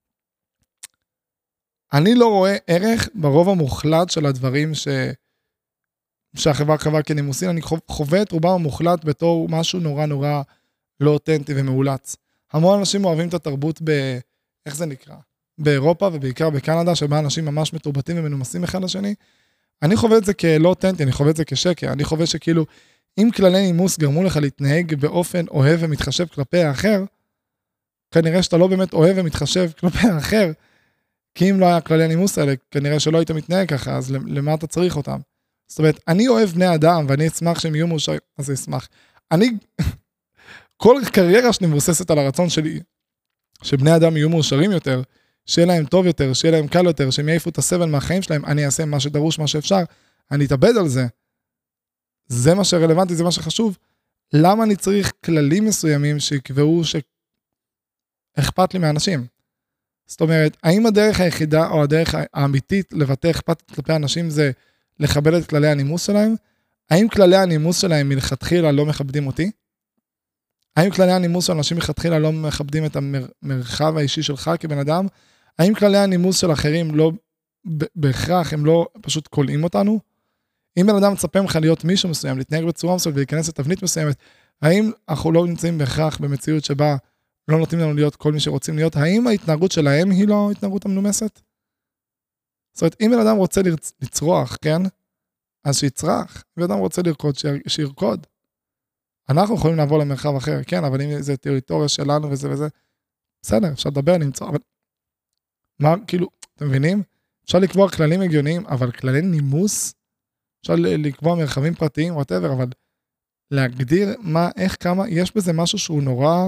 אני לא רואה ערך ברוב המוחלט של הדברים ש... שהחברה קבעה כנימוסין, אני חווה את רובם המוחלט בתור משהו נורא נורא לא אותנטי ומאולץ. המון אנשים אוהבים את התרבות ב... איך זה נקרא? באירופה ובעיקר בקנדה, שבה אנשים ממש מתורבתים ומנומסים אחד לשני. אני חווה את זה כלא אותנטי, אני חווה את זה כשקר. אני חווה שכאילו, אם כללי נימוס גרמו לך להתנהג באופן אוהב ומתחשב כלפי האחר, כנראה שאתה לא באמת אוהב ומתחשב כלפי האחר, כי אם לא היה כללי הנימוס האלה, כנראה שלא היית מתנהג ככה, אז למה אתה צריך אותם? זאת אומרת, אני אוהב בני אדם, ואני אשמח שהם יהיו מאושרים, אז אני אשמח. אני, כל קריירה שלי מבוססת על הרצון שלי, שבני אדם יהיו מאושרים יותר, שיהיה להם טוב יותר, שיהיה להם קל יותר, שהם יעיפו את הסבל מהחיים שלהם, אני אעשה מה שדרוש, מה שאפשר, אני אתאבד על זה. זה מה שרלוונטי, זה מה שחשוב. למה אני צריך כללים מסוימים שיקבעו שאכפת לי מאנשים? זאת אומרת, האם הדרך היחידה או הדרך האמיתית לבטא אכפת כלפי אנשים זה לכבד את כללי הנימוס שלהם? האם כללי הנימוס שלהם מלכתחילה לא מכבדים אותי? האם כללי הנימוס של אנשים מלכתחילה לא מכבדים את המרחב האישי שלך כבן אדם? האם כללי הנימוס של אחרים לא בהכרח, הם לא פשוט קולעים אותנו? אם בן אדם מצפה ממך להיות מישהו מסוים, להתנהג בצורה מסוימת ולהיכנס לתבנית מסוימת, האם אנחנו לא נמצאים בהכרח במציאות שבה לא נותנים לנו להיות כל מי שרוצים להיות? האם ההתנהגות שלהם היא לא התנהגות המנומסת? זאת אומרת, אם בן אדם רוצה לצרוח, כן? אז שיצרח. אם בן אדם רוצה לרקוד, שירקוד. אנחנו יכולים לעבור למרחב אחר, כן, אבל אם זה טריטוריה שלנו וזה וזה, בסדר, אפשר לדבר, למצוא, אבל מה, כאילו, אתם מבינים? אפשר לקבוע כללים הגיוניים, אבל כללי נימוס, אפשר לקבוע מרחבים פרטיים, whatever, אבל להגדיר מה, איך, כמה, יש בזה משהו שהוא נורא,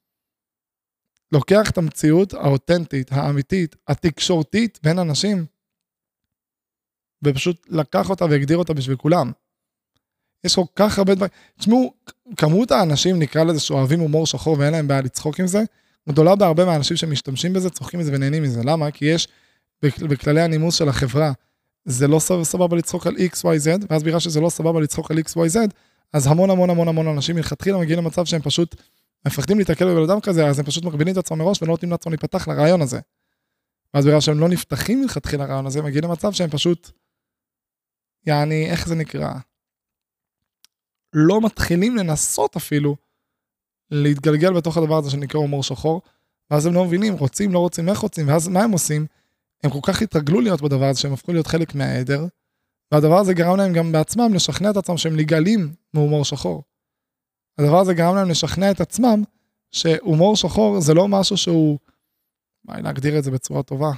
לוקח את המציאות האותנטית, האמיתית, התקשורתית בין אנשים, ופשוט לקח אותה והגדיר אותה בשביל כולם. יש כל כך הרבה דברים, תשמעו, כמות האנשים נקרא לזה שאוהבים הומור שחור ואין להם בעיה לצחוק עם זה, גדולה בהרבה מהאנשים שמשתמשים בזה, צוחקים מזה ונהנים מזה. למה? כי יש בכללי הנימוס של החברה, זה לא סבבה לצחוק על אקס וואי זד, ואז בגלל שזה לא סבבה לצחוק על אקס וואי זד, אז המון המון המון המון אנשים מלכתחילה מגיעים למצב שהם פשוט מפחדים להתקל בבן אדם כזה, אז הם פשוט מגבילים את עצמם מראש ולא נותנים לעצמם להיפתח לרעיון הזה. ואז בגלל שהם לא נפתחים מלכתחילה לרעיון הזה, מגיעים למצב שהם פשוט, יעני, איך זה נקרא? לא מתחילים לנסות אפילו להתגלגל בתוך הדבר הזה שנקרא הומור שחור, ואז הם לא מבינים, רוצים, לא רוצים, איך רוצים, ואז מה הם עושים? הם כל כך התרגלו להיות בדבר הזה, שהם הפכו להיות חלק מהעדר, והדבר הזה גרם להם גם בעצמם לשכנע את עצמם שהם נגאלים מהומור שחור. הדבר הזה גרם להם לשכנע את עצמם שהומור שחור זה לא משהו שהוא, מה, להגדיר את זה בצורה טובה.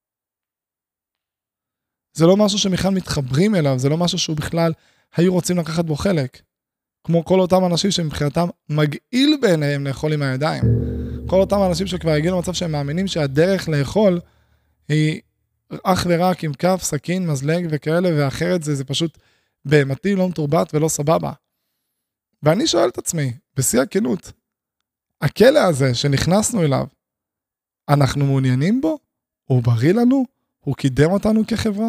זה לא משהו שבכלל מתחברים אליו, זה לא משהו שהוא בכלל היו רוצים לקחת בו חלק. כמו כל אותם אנשים שמבחינתם מגעיל בעיניהם לאכול עם הידיים. כל אותם אנשים שכבר הגיעו למצב שהם מאמינים שהדרך לאכול היא אך ורק עם כף, סכין, מזלג וכאלה, ואחרת זה, זה פשוט בהמתי לא מתורבת ולא סבבה. ואני שואל את עצמי, בשיא הכנות, הכלא הזה שנכנסנו אליו, אנחנו מעוניינים בו? הוא בריא לנו? הוא קידם אותנו כחברה?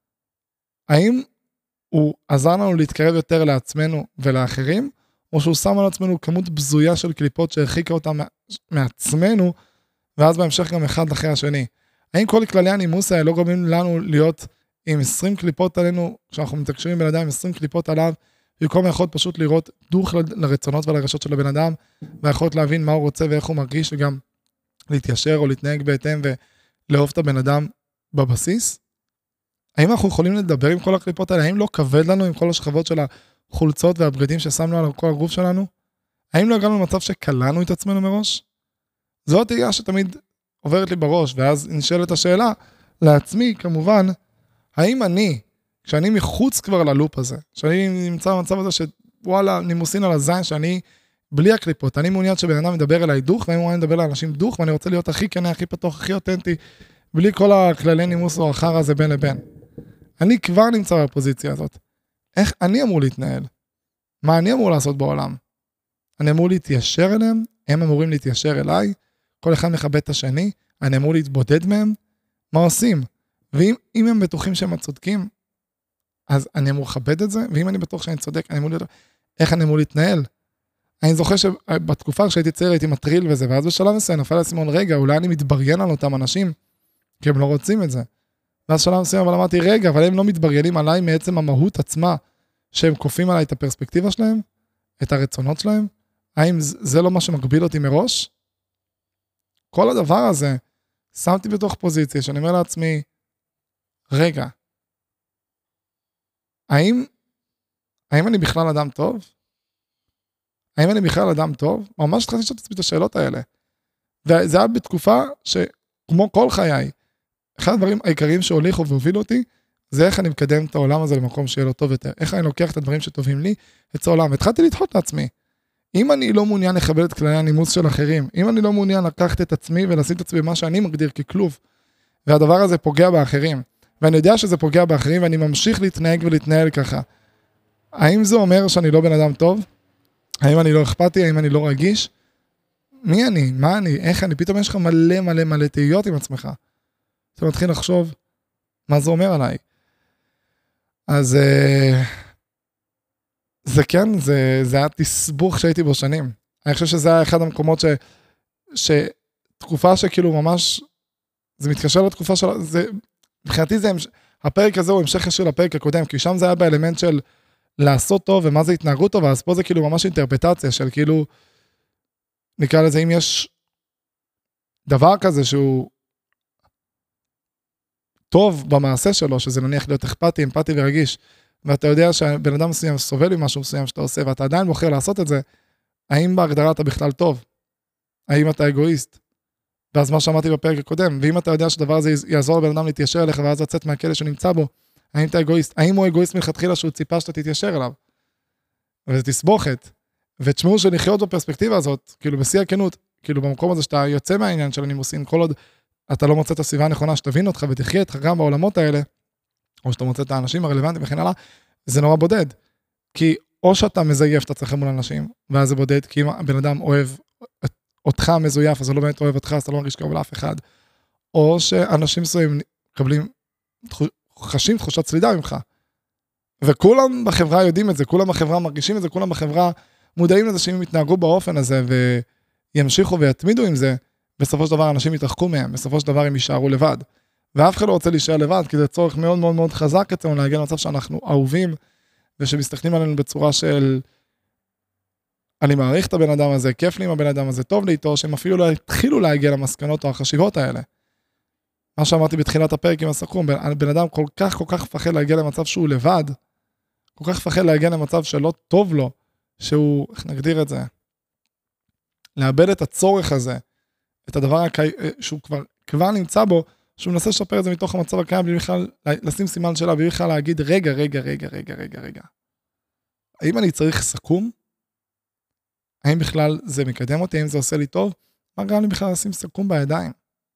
האם הוא עזר לנו להתקרב יותר לעצמנו ולאחרים, או שהוא שם על עצמנו כמות בזויה של קליפות שהרחיקה אותה מעצמנו, ואז בהמשך גם אחד אחרי השני? האם כל כללי הנימוס האלה לא גורמים לנו להיות עם עשרים קליפות עלינו, כשאנחנו מתקשרים בין אדם עם עשרים קליפות עליו, במקום יכול פשוט לראות דוך לרצונות ולרגשות של הבן אדם, ויכולת להבין מה הוא רוצה ואיך הוא מרגיש, וגם להתיישר או להתנהג בהתאם ולאהוב את הבן אדם בבסיס? האם אנחנו יכולים לדבר עם כל הקליפות האלה? האם לא כבד לנו עם כל השכבות של החולצות והבגדים ששמנו על כל הגוף שלנו? האם לא הגענו למצב שקלענו את עצמנו מראש? זו התהייה שתמיד עוברת לי בראש, ואז נשאלת השאלה לעצמי, כמובן, האם אני, כשאני מחוץ כבר ללופ הזה, שאני נמצא במצב הזה שוואלה, נימוסין על הזין, שאני בלי הקליפות, אני מעוניין שבן אדם מדבר אליי דוך, ואני מעוניין לדבר לאנשים דוך, ואני רוצה להיות הכי כנה, הכי פתוח, הכי אותנטי, בלי כל הכללי נימוס או אחר הזה בין לבין. אני כבר נמצא בפוזיציה הזאת. איך אני אמור להתנהל? מה אני אמור לעשות בעולם? אני אמור להתיישר אליהם, הם אמורים להתיישר אליי, כל אחד מכבד את השני, אני אמור להתבודד מהם, מה עושים? ואם אם הם בטוחים שהם צודקים, אז אני אמור לכבד את זה, ואם אני בטוח שאני צודק, אני אמור להיות, איך אני אמור להתנהל? אני זוכר שבתקופה כשהייתי צעיר הייתי מטריל וזה, ואז בשלב מסוים נפל לסימון, רגע, אולי אני מתבריין על אותם אנשים, כי הם לא רוצים את זה. ואז שלב מסוים, אבל אמרתי, רגע, אבל הם לא מתבריינים עליי מעצם המהות עצמה, שהם כופים עליי את הפרספקטיבה שלהם, את הרצונות שלהם. האם זה לא מה שמגביל אותי מראש? כל הדבר הזה, שמתי בתוך פוזיציה, שאני אומר לעצמי, רגע, האם, האם אני בכלל אדם טוב? האם אני בכלל אדם טוב? ממש התחלתי לשאול את עצמי את השאלות האלה. וזה היה בתקופה שכמו כל חיי, אחד הדברים העיקריים שהוליכו והובילו אותי, זה איך אני מקדם את העולם הזה למקום שיהיה לו טוב יותר. איך אני לוקח את הדברים שטובים לי, את העולם. התחלתי לדחות לעצמי. אם אני לא מעוניין לכבד את כללי הנימוס של אחרים, אם אני לא מעוניין לקחת את עצמי ולשים את עצמי במה שאני מגדיר ככלוב, והדבר הזה פוגע באחרים, ואני יודע שזה פוגע באחרים, ואני ממשיך להתנהג ולהתנהל ככה. האם זה אומר שאני לא בן אדם טוב? האם אני לא אכפתי? האם אני לא רגיש? מי אני? מה אני? איך אני? פתאום יש לך מלא מלא מלא תהיות עם עצמך. אתה מתחיל לחשוב מה זה אומר עליי. אז זה כן, זה, זה היה תסבוך שהייתי בו שנים. אני חושב שזה היה אחד המקומות ש, שתקופה שכאילו ממש, זה מתקשר לתקופה של, זה, מבחינתי זה, הפרק הזה הוא המשך ישיר לפרק הקודם, כי שם זה היה באלמנט של לעשות טוב ומה זה התנהגות טובה, אז פה זה כאילו ממש אינטרפטציה של כאילו, נקרא לזה, אם יש דבר כזה שהוא טוב במעשה שלו, שזה נניח להיות אכפתי, אמפתי ורגיש, ואתה יודע שבן אדם מסוים סובל ממשהו מסוים שאתה עושה, ואתה עדיין בוחר לעשות את זה, האם בהגדרה אתה בכלל טוב? האם אתה אגואיסט? ואז מה שאמרתי בפרק הקודם, ואם אתה יודע שדבר הזה יעזור לבן אדם להתיישר אליך, ואז לצאת מהכלא שנמצא בו, האם אתה אגואיסט? האם הוא אגואיסט מלכתחילה שהוא ציפה שאתה תתיישר אליו? וזה תסבוכת. ותשמעו שלחיות בפרספקטיבה הזאת, כאילו בשיא הכנות, כאילו במקום הזה שאתה יוצא מהעניין של הנימוסין, כל עוד אתה לא מוצא את הסביבה הנכונה, שתבין אותך ותחיה איתך גם בעולמות האלה, או שאתה מוצא את האנשים הרלוונטיים וכן הלאה, זה נורא בודד. כי או שאתה מזייף את עצמך מול אנשים, ואז זה בודד, כי אם הבן אדם אוהב אותך מזויף, אז הוא לא באמת אוהב אותך, אז אתה לא מרגיש קרוב לאף אחד. או שאנשים מסוימים מקבלים, חשים תחושת סלידה ממך. וכולם בחברה יודעים את זה, כולם בחברה מרגישים את זה, כולם בחברה מודעים לזה שהם יתנהגו באופן הזה, וימשיכו ויתמידו עם זה, בסופו של דבר אנשים יתרחקו מהם, בסופו של דבר הם יישארו לבד. ואף אחד לא רוצה להישאר לבד, כי זה צורך מאוד מאוד מאוד חזק אצלנו, להגיע למצב שאנחנו אהובים, ושמסתכלים עלינו בצורה של, אני מעריך את הבן אדם הזה, כיף לי עם הבן אדם הזה, טוב לי איתו, שהם אפילו לא התחילו להגיע למסקנות או החשיבות האלה. מה שאמרתי בתחילת הפרק עם הסכום, בן אדם כל כך כל כך מפחד להגיע למצב שהוא לבד, כל כך מפחד להגיע למצב שלא טוב לו, שהוא, איך נגדיר את זה, לאבד את הצורך הזה, את הדבר הקי... שהוא כבר, כבר נמצא בו, שהוא מנסה לשפר את זה מתוך המצב הקיים, בלי בכלל לשים סימן שלה, בלי בכלל להגיד, רגע, רגע, רגע, רגע, רגע, רגע. האם אני צריך סכום? האם בכלל זה מקדם אותי? האם זה עושה לי טוב? מה גרם לי בכלל לשים סכום בידיים?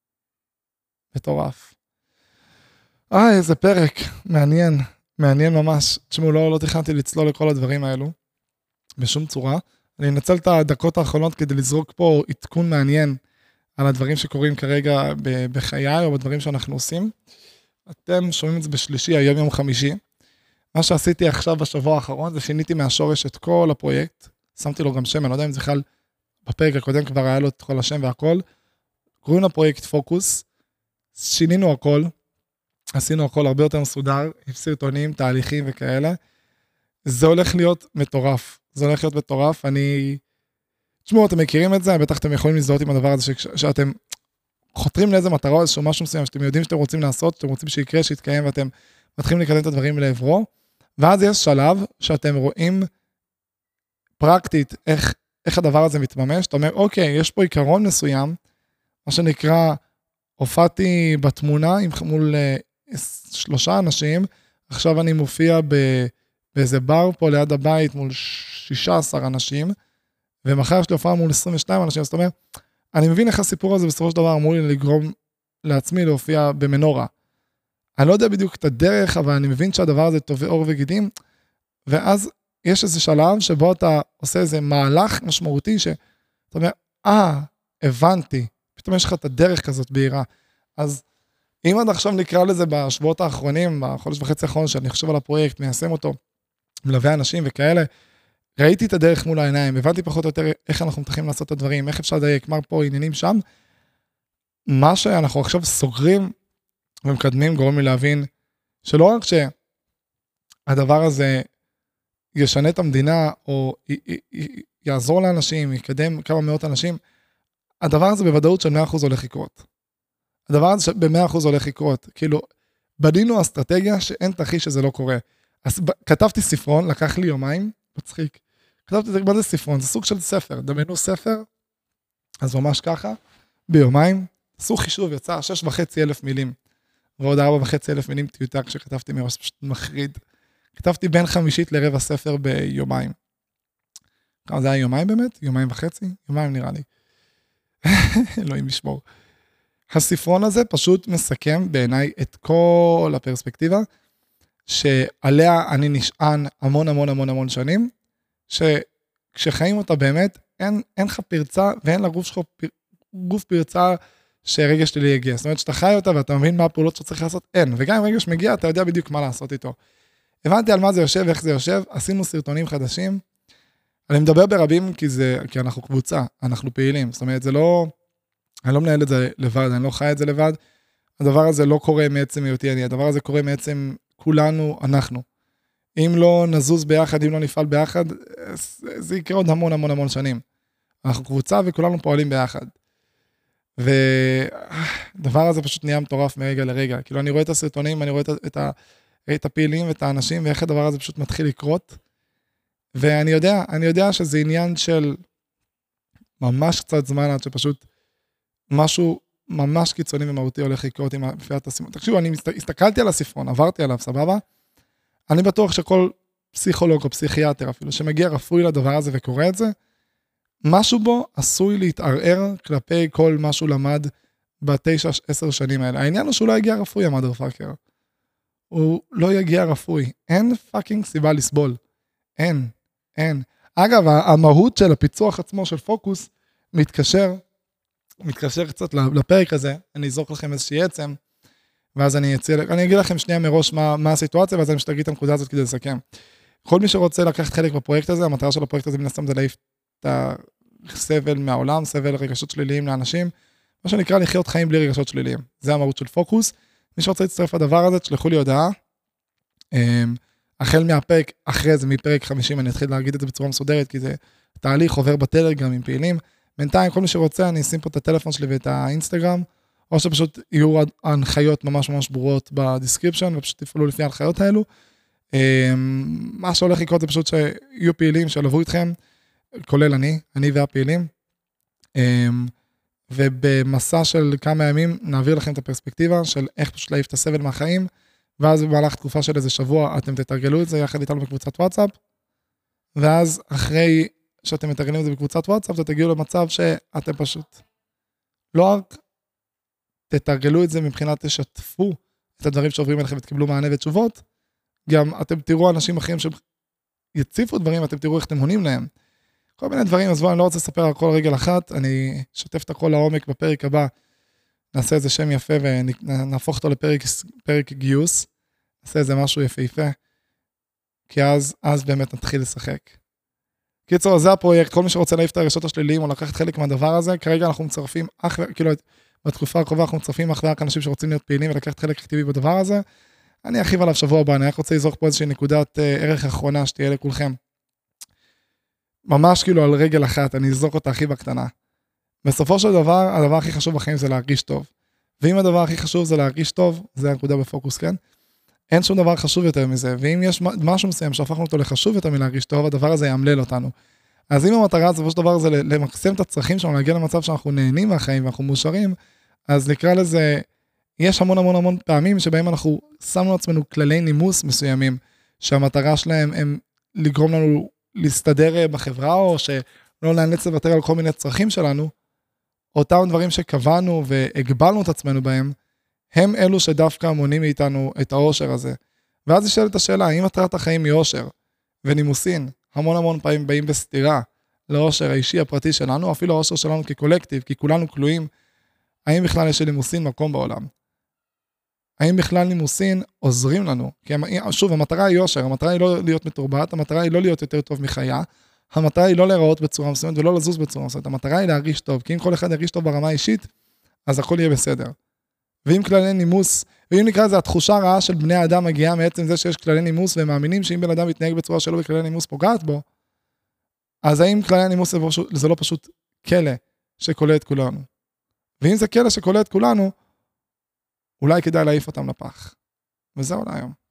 מטורף. אה, איזה פרק, מעניין, מעניין ממש. תשמעו, לא, לא תכנתי לצלול לכל הדברים האלו, בשום צורה. אני אנצל את הדקות האחרונות כדי לזרוק פה עדכון מעניין, על הדברים שקורים כרגע בחיי, או בדברים שאנחנו עושים. אתם שומעים את זה בשלישי, היום יום חמישי. מה שעשיתי עכשיו בשבוע האחרון, זה שיניתי מהשורש את כל הפרויקט. שמתי לו גם שם, אני לא יודע אם זה בכלל, בפרק הקודם כבר היה לו את כל השם והכל. קוראים לפרויקט פוקוס. שינינו הכל. עשינו הכל הרבה יותר מסודר, עם סרטונים, תהליכים וכאלה. זה הולך להיות מטורף. זה הולך להיות מטורף. אני... תשמעו, אתם מכירים את זה, בטח אתם יכולים לזהות עם הדבר הזה, ש... שאתם חותרים לאיזה מטרה, איזשהו משהו מסוים, שאתם יודעים שאתם רוצים לעשות, שאתם רוצים שיקרה, שיתקיים, ואתם מתחילים לקדם את הדברים לעברו, ואז יש שלב שאתם רואים פרקטית איך, איך הדבר הזה מתממש, אתה אומר, אוקיי, יש פה עיקרון מסוים, מה שנקרא, הופעתי בתמונה עם מול uh, שלושה אנשים, עכשיו אני מופיע ב... באיזה בר פה ליד הבית מול שישה עשר אנשים, ומחר יש לי הופעה מול עשרים ושניים אנשים, זאת אומרת, אני מבין איך הסיפור הזה בסופו של דבר אמור לי לגרום לעצמי להופיע במנורה. אני לא יודע בדיוק את הדרך, אבל אני מבין שהדבר הזה טוב עור וגידים, ואז יש איזה שלב שבו אתה עושה איזה מהלך משמעותי, שאתה אומר, אה, הבנתי, פתאום יש לך את הדרך כזאת בהירה. אז אם עד עכשיו נקרא לזה בשבועות האחרונים, בחודש וחצי האחרון שאני חושב על הפרויקט, מיישם אותו, מלווה אנשים וכאלה, ראיתי את הדרך מול העיניים, הבנתי פחות או יותר איך אנחנו מתחילים לעשות את הדברים, איך אפשר לדייק, מה פה עניינים שם, מה שאנחנו עכשיו סוגרים ומקדמים גורם לי להבין, שלא רק שהדבר הזה ישנה את המדינה, או י- י- י- יעזור לאנשים, יקדם כמה מאות אנשים, הדבר הזה בוודאות של מאה אחוז הולך לקרות. הדבר הזה ב-מאה אחוז הולך לקרות. כאילו, בנינו אסטרטגיה שאין תחיש שזה לא קורה. אז כתבתי ספרון, לקח לי יומיים, מצחיק. כתבתי, מה זה ספרון? זה סוג של ספר. דמיינו ספר, אז ממש ככה, ביומיים, עשו חישוב, יצא שש וחצי אלף מילים, ועוד ארבע וחצי אלף מילים טיוטה כשכתבתי מראש, פשוט מחריד. כתבתי בין חמישית לרבע ספר ביומיים. כמה זה היה יומיים באמת? יומיים וחצי? יומיים נראה לי. אלוהים ישמור. הספרון הזה פשוט מסכם בעיניי את כל הפרספקטיבה, שעליה אני נשען המון המון המון המון שנים, שכשחיים אותה באמת, אין, אין לך פרצה, ואין לגוף שלך פר, גוף פרצה שרגש שלי יגיע. זאת אומרת, שאתה חי אותה ואתה מבין מה הפעולות שצריך לעשות, אין. וגם אם רגש מגיע, אתה יודע בדיוק מה לעשות איתו. הבנתי על מה זה יושב, איך זה יושב, עשינו סרטונים חדשים. אני מדבר ברבים כי זה, כי אנחנו קבוצה, אנחנו פעילים. זאת אומרת, זה לא, אני לא מנהל את זה לבד, אני לא חי את זה לבד. הדבר הזה לא קורה מעצם היותי אני, הדבר הזה קורה מעצם כולנו, אנחנו. אם לא נזוז ביחד, אם לא נפעל ביחד, זה יקרה עוד המון המון המון שנים. אנחנו קבוצה וכולנו פועלים ביחד. ודבר הזה פשוט נהיה מטורף מרגע לרגע. כאילו אני רואה את הסרטונים, אני רואה את, את, את הפעילים ואת האנשים, ואיך הדבר הזה פשוט מתחיל לקרות. ואני יודע, אני יודע שזה עניין של ממש קצת זמן, עד שפשוט משהו ממש קיצוני ומהותי הולך לקרות עם הפיית הסימון. תקשיבו, אני הסתכלתי על הספרון, עברתי עליו, סבבה? אני בטוח שכל פסיכולוג או פסיכיאטר אפילו, שמגיע רפואי לדבר הזה וקורא את זה, משהו בו עשוי להתערער כלפי כל מה שהוא למד בתשע עשר שנים האלה. העניין הוא שהוא לא יגיע רפואי, המאדר פאקר. הוא לא יגיע רפואי. אין פאקינג סיבה לסבול. אין, אין. אגב, המהות של הפיצוח עצמו של פוקוס מתקשר, מתקשר קצת לפרק הזה, אני אזרוק לכם איזושהי עצם, ואז אני אציע, אני אגיד לכם שנייה מראש מה, מה הסיטואציה, ואז אני שתגיד את הנקודה הזאת כדי לסכם. כל מי שרוצה לקחת חלק בפרויקט הזה, המטרה של הפרויקט הזה מן הסתם זה להעיף את הסבל מהעולם, סבל רגשות שליליים לאנשים, מה שנקרא לחיות חיים בלי רגשות שליליים. זה המהות של פוקוס. מי שרוצה להצטרף לדבר הזה, תשלחו לי הודעה. החל מהפרק, אחרי זה, מפרק חמישים, אני אתחיל להגיד את זה בצורה מסודרת, כי זה תהליך עובר בטלגרם עם פעילים. בינתיים, כל מי שרוצה, אני אשים פה את הטלפון שלי ואת האינסטגרם, או שפשוט יהיו ההנחיות ממש ממש ברורות בדיסקריפשן, ופשוט תפעלו לפי ההנחיות האלו. מה שהולך לקרות זה פשוט שיהיו פעילים שלבו איתכם, כולל אני, אני והפעילים, ובמסע של כמה ימים נעביר לכם את הפרספקטיבה של איך פשוט להעיף את הסבל מהחיים, ואז במהלך תקופה של איזה שבוע אתם תתרגלו את זה יחד איתנו בקבוצת וואטסאפ, ואז אחרי שאתם מתרגלים את זה בקבוצת וואטסאפ, אתם תגיעו למצב שאתם פשוט לא רק תתרגלו את זה מבחינת תשתפו את הדברים שעוברים אליכם ותקבלו מענה ותשובות, גם אתם תראו אנשים אחרים שיציפו דברים, אתם תראו איך אתם עונים להם. כל מיני דברים, אז בואו, אני לא רוצה לספר על כל רגל אחת, אני אשתף את הכל לעומק בפרק הבא, נעשה איזה שם יפה ונהפוך אותו לפרק פרק גיוס, נעשה איזה משהו יפהפה, כי אז, אז באמת נתחיל לשחק. קיצור, זה הפרויקט, כל מי שרוצה להעיף את הרשתות השליליים או לקחת חלק מהדבר הזה, כרגע אנחנו מצרפים, אך, כאילו, בתקופה הקרובה אנחנו מצרפים אך ורק אנשים שרוצים להיות פעילים ולקחת חלק אקטיבי בדבר הזה, אני ארחיב עליו שבוע הבא, אני רק רוצה לזרוק פה איזושהי נקודת אה, ערך אחרונה שתהיה לכולכם. ממש כאילו על רגל אחת, אני אזרוק אותה הכי בקטנה. בסופו של דבר, הדבר הכי חשוב בחיים זה להרגיש טוב. ואם הדבר הכי חשוב זה להרגיש טוב, זה הנקודה בפוקוס, כן? אין שום דבר חשוב יותר מזה, ואם יש משהו מסוים שהפכנו אותו לחשוב יותר מלהרגיש טוב, הדבר הזה יאמלל אותנו. אז אם המטרה בסופו של דבר זה למקסם את הצרכים שלנו, להגיע למצב שאנחנו נהנים מהחיים ואנחנו מאושרים, אז נקרא לזה, יש המון המון המון פעמים שבהם אנחנו שמנו לעצמנו כללי נימוס מסוימים, שהמטרה שלהם הם לגרום לנו להסתדר בחברה, או שלא נאלץ לוותר על כל מיני צרכים שלנו, אותם דברים שקבענו והגבלנו את עצמנו בהם, הם אלו שדווקא מונים מאיתנו את האושר הזה. ואז ישאלת השאלה, האם מטרת החיים היא אושר ונימוסין, המון המון פעמים באים בסתירה לאושר האישי הפרטי שלנו, אפילו האושר שלנו כקולקטיב, כי כולנו כלואים, האם בכלל יש לנימוסין מקום בעולם? האם בכלל נימוסין עוזרים לנו? כי שוב, המטרה היא אושר, המטרה היא לא להיות מתורבת, המטרה היא לא להיות יותר טוב מחיה, המטרה היא לא להיראות בצורה מסוימת ולא לזוז בצורה מסוימת, המטרה היא להרגיש טוב, כי אם כל אחד ירגיש טוב ברמה האישית, אז הכל יהיה בסדר. ואם כללי נימוס, ואם נקרא לזה התחושה הרעה של בני האדם מגיעה מעצם זה שיש כללי נימוס, והם מאמינים שאם בן אדם יתנהג בצורה שלו וכללי נימוס פוגעת בו, אז האם כללי הנימוס זה, פשוט, זה לא פשוט כלא שקולה את כולנו? ואם זה כלא שקולה את כולנו, אולי כדאי להעיף אותם לפח. וזהו להיום.